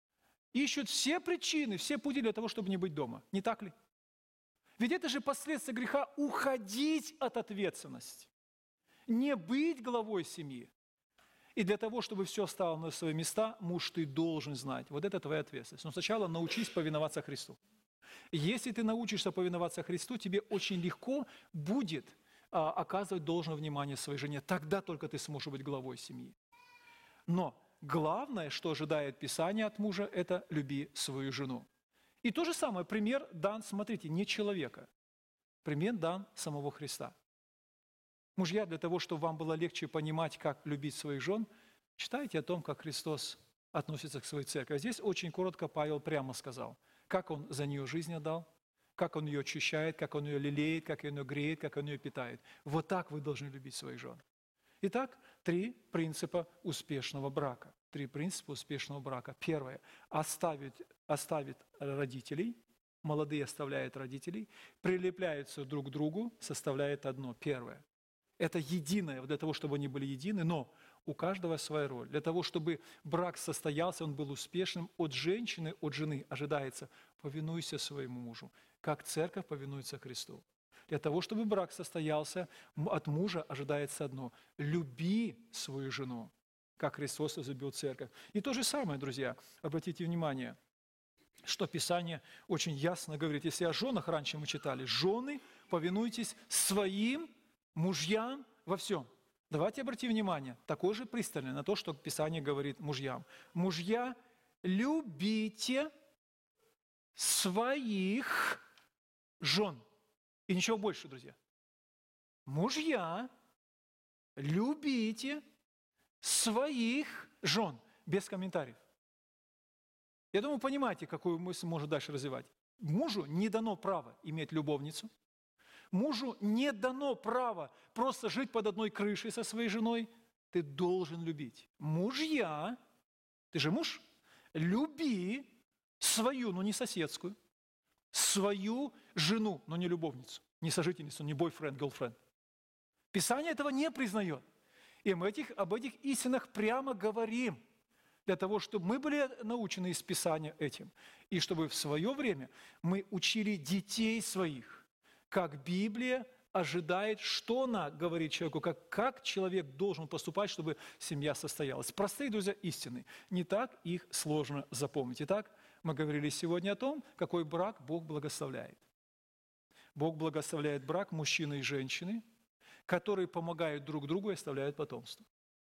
ищут все причины, все пути для того, чтобы не быть дома. Не так ли? Ведь это же последствия греха уходить от ответственности, не быть главой семьи. И для того, чтобы все стало на свои места, муж, ты должен знать. Вот это твоя ответственность. Но сначала научись повиноваться Христу. Если ты научишься повиноваться Христу, тебе очень легко будет оказывать должное внимание своей жене. Тогда только ты сможешь быть главой семьи. Но главное, что ожидает Писание от мужа, это люби свою жену. И то же самое, пример дан, смотрите, не человека. Пример дан самого Христа. Мужья, для того, чтобы вам было легче понимать, как любить своих жен, читайте о том, как Христос относится к своей церкви. Здесь очень коротко Павел прямо сказал, как он за нее жизнь отдал, как он ее очищает, как он ее лелеет, как он ее греет, как он ее питает. Вот так вы должны любить своих жен. Итак, 3 принципа успешного брака. 3 принципа успешного брака. Первое. Оставит родителей, молодые оставляют родителей, прилепляются друг к другу, составляет одно. Первое. Это единое, для того, чтобы они были едины, но у каждого своя роль. Для того, чтобы брак состоялся, он был успешным, от женщины, от жены ожидается: повинуйся своему мужу, как церковь повинуется Христу. Для того, чтобы брак состоялся, от мужа ожидается одно: люби свою жену, как Христос возлюбил церковь. И то же самое, друзья, обратите внимание, что Писание очень ясно говорит. Если о женах раньше мы читали: жены, повинуйтесь своим мужьям во всем. Давайте обратим внимание, такое же пристально на то, что Писание говорит мужьям. Мужья, любите своих жен. И ничего больше, друзья. Мужья, любите своих жен. Без комментариев. Я думаю, понимаете, какую мысль можно дальше развивать. Мужу не дано право иметь любовницу. Мужу не дано право просто жить под одной крышей со своей женой. Ты должен любить. Мужья, ты же муж, люби свою, но не соседскую, свою жену, но не любовницу, не сожительницу, не бойфренд, girlfriend. Писание этого не признает. И мы об этих истинах прямо говорим, для того, чтобы мы были научены из Писания этим, и чтобы в свое время мы учили детей своих, как Библия ожидает, что она говорит человеку, как человек должен поступать, чтобы семья состоялась. Простые, друзья, истины. Не так их сложно запомнить. Итак, мы говорили сегодня о том, какой брак Бог благословляет. Бог благословляет брак мужчины и женщины, которые помогают друг другу и оставляют потомство.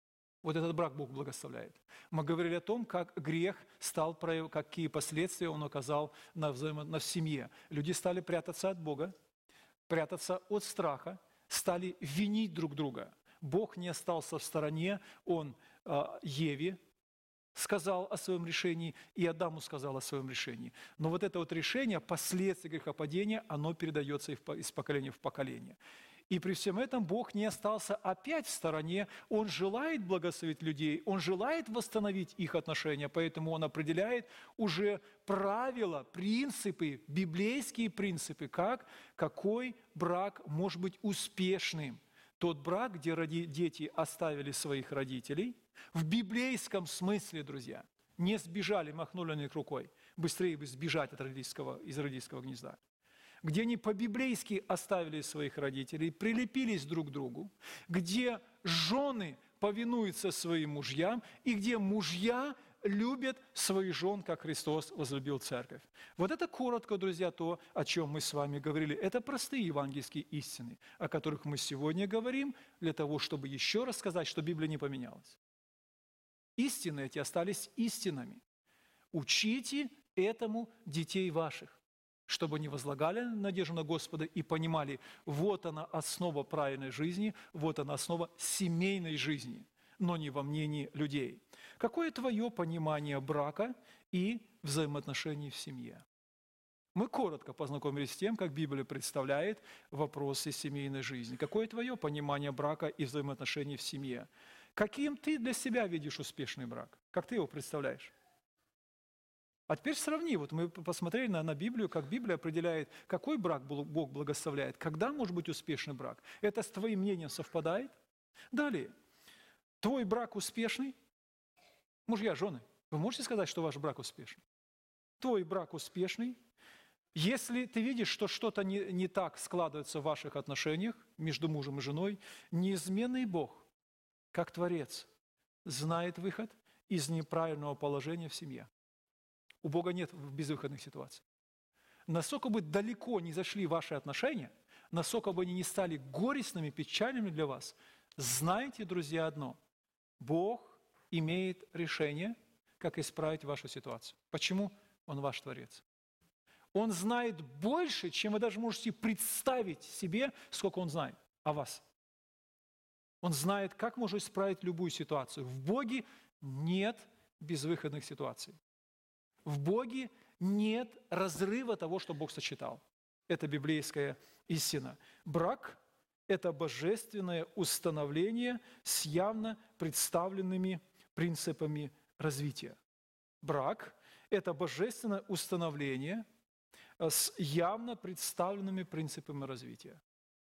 Вот этот брак Бог благословляет. Мы говорили о том, как грех стал, какие последствия он оказал в семье. Люди стали прятаться от Бога, прятаться от страха, стали винить друг друга. Бог не остался в стороне, Он Еве сказал о своем решении, и Адаму сказал о своем решении. Но вот это вот решение, последствия грехопадения, оно передается из поколения в поколение. И при всем этом Бог не остался опять в стороне. Он желает благословить людей, Он желает восстановить их отношения, поэтому Он определяет уже правила, принципы, библейские принципы, какой брак может быть успешным. Тот брак, где дети оставили своих родителей, в библейском смысле, друзья, не сбежали, махнули на них рукой, быстрее бы сбежать из родительского гнезда, где они по-библейски оставили своих родителей, прилепились друг к другу, где жены повинуются своим мужьям, и где мужья любят своих жен, как Христос возлюбил церковь. Вот это коротко, друзья, то, о чем мы с вами говорили. Это простые евангельские истины, о которых мы сегодня говорим, для того, чтобы еще раз сказать, что Библия не поменялась. Истины эти остались истинами. Учите этому детей ваших, чтобы они возлагали надежду на Господа и понимали, вот она основа правильной жизни, вот она основа семейной жизни, но не во мнении людей. Какое твое понимание брака и взаимоотношений в семье? Мы коротко познакомились с тем, как Библия представляет вопросы семейной жизни. Какое твое понимание брака и взаимоотношений в семье? Каким ты для себя видишь успешный брак? Как ты его представляешь? А теперь сравни. Вот мы посмотрели на Библию, как Библия определяет, какой брак Бог благословляет, когда может быть успешный брак. Это с твоим мнением совпадает? Далее. Твой брак успешный? Мужья, жены, вы можете сказать, что ваш брак успешный? Твой брак успешный? Если ты видишь, что что-то не так складывается в ваших отношениях между мужем и женой, неизменный Бог, как Творец, знает выход из неправильного положения в семье. У Бога нет безвыходных ситуаций. Насколько бы далеко не зашли ваши отношения, насколько бы они не стали горестными, печальными для вас, знайте, друзья, одно – Бог имеет решение, как исправить вашу ситуацию. Почему? Он ваш Творец. Он знает больше, чем вы даже можете представить себе, сколько Он знает о вас. Он знает, как можно исправить любую ситуацию. В Боге нет безвыходных ситуаций. В Боге нет разрыва того, что Бог сочетал. Это библейская истина. Брак – это божественное установление с явно представленными принципами развития. Брак – это божественное установление с явно представленными принципами развития.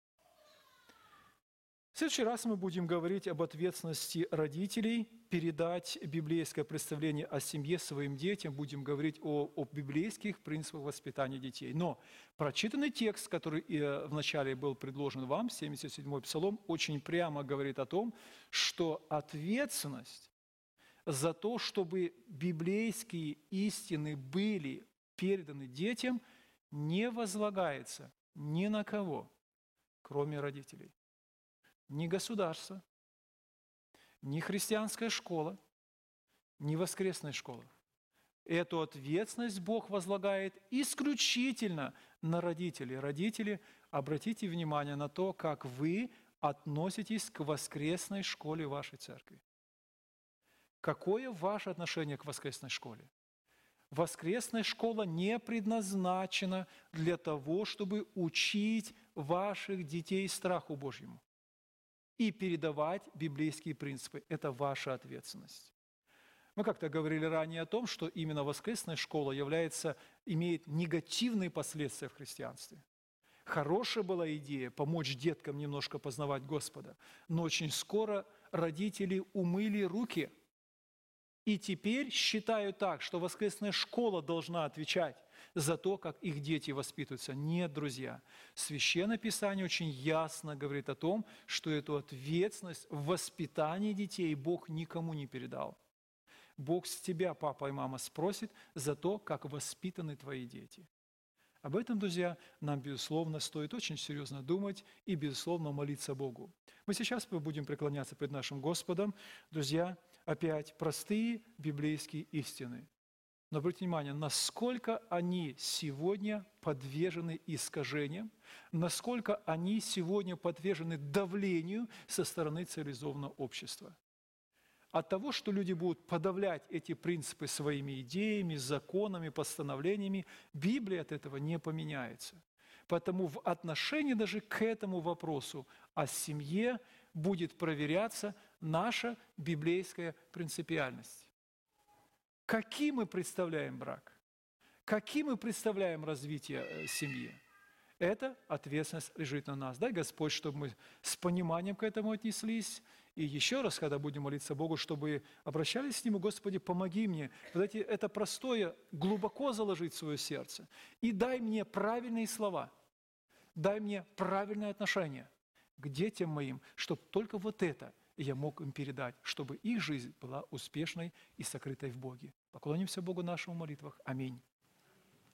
В следующий раз мы будем говорить об ответственности родителей передать библейское представление о семье своим детям, будем говорить о библейских принципах воспитания детей. Но прочитанный текст, который вначале был предложен вам, 77-й Псалом, очень прямо говорит о том, что ответственность за то, чтобы библейские истины были переданы детям, не возлагается ни на кого, кроме родителей. Ни государство, ни христианская школа, ни воскресная школа. Эту ответственность Бог возлагает исключительно на родителей. Родители, обратите внимание на то, как вы относитесь к воскресной школе вашей церкви. Какое ваше отношение к воскресной школе? Воскресная школа не предназначена для того, чтобы учить ваших детей страху Божьему и передавать библейские принципы. Это ваша ответственность. Мы как-то говорили ранее о том, что именно воскресная школа имеет негативные последствия в христианстве. Хорошая была идея помочь деткам немножко познавать Господа, но очень скоро родители умыли руки и теперь считают так, что воскресная школа должна отвечать за то, как их дети воспитываются. Нет, друзья. Священное Писание очень ясно говорит о том, что эту ответственность в воспитании детей Бог никому не передал. Бог с тебя, папа и мама, спросит за то, как воспитаны твои дети. Об этом, друзья, нам, безусловно, стоит очень серьезно думать и, безусловно, молиться Богу. Мы сейчас будем преклоняться перед нашим Господом. Друзья, опять простые библейские истины. Но обратите внимание, насколько они сегодня подвержены искажениям, насколько они сегодня подвержены давлению со стороны цивилизованного общества. От того, что люди будут подавлять эти принципы своими идеями, законами, постановлениями, Библия от этого не поменяется. Поэтому в отношении даже к этому вопросу о семье будет проверяться наша библейская принципиальность. Каким мы представляем брак? Каким мы представляем развитие семьи? Эта ответственность лежит на нас. Дай Господь, чтобы мы с пониманием к этому отнеслись. И еще раз, когда будем молиться Богу, чтобы обращались с Ним, Господи, помоги мне. Знаете, это простое, глубоко заложить в свое сердце. И дай мне правильные слова, дай мне правильное отношение к детям моим, чтобы только вот это я мог им передать, чтобы их жизнь была успешной и сокрытой в Боге. Поклонимся Богу нашему в молитвах. Аминь.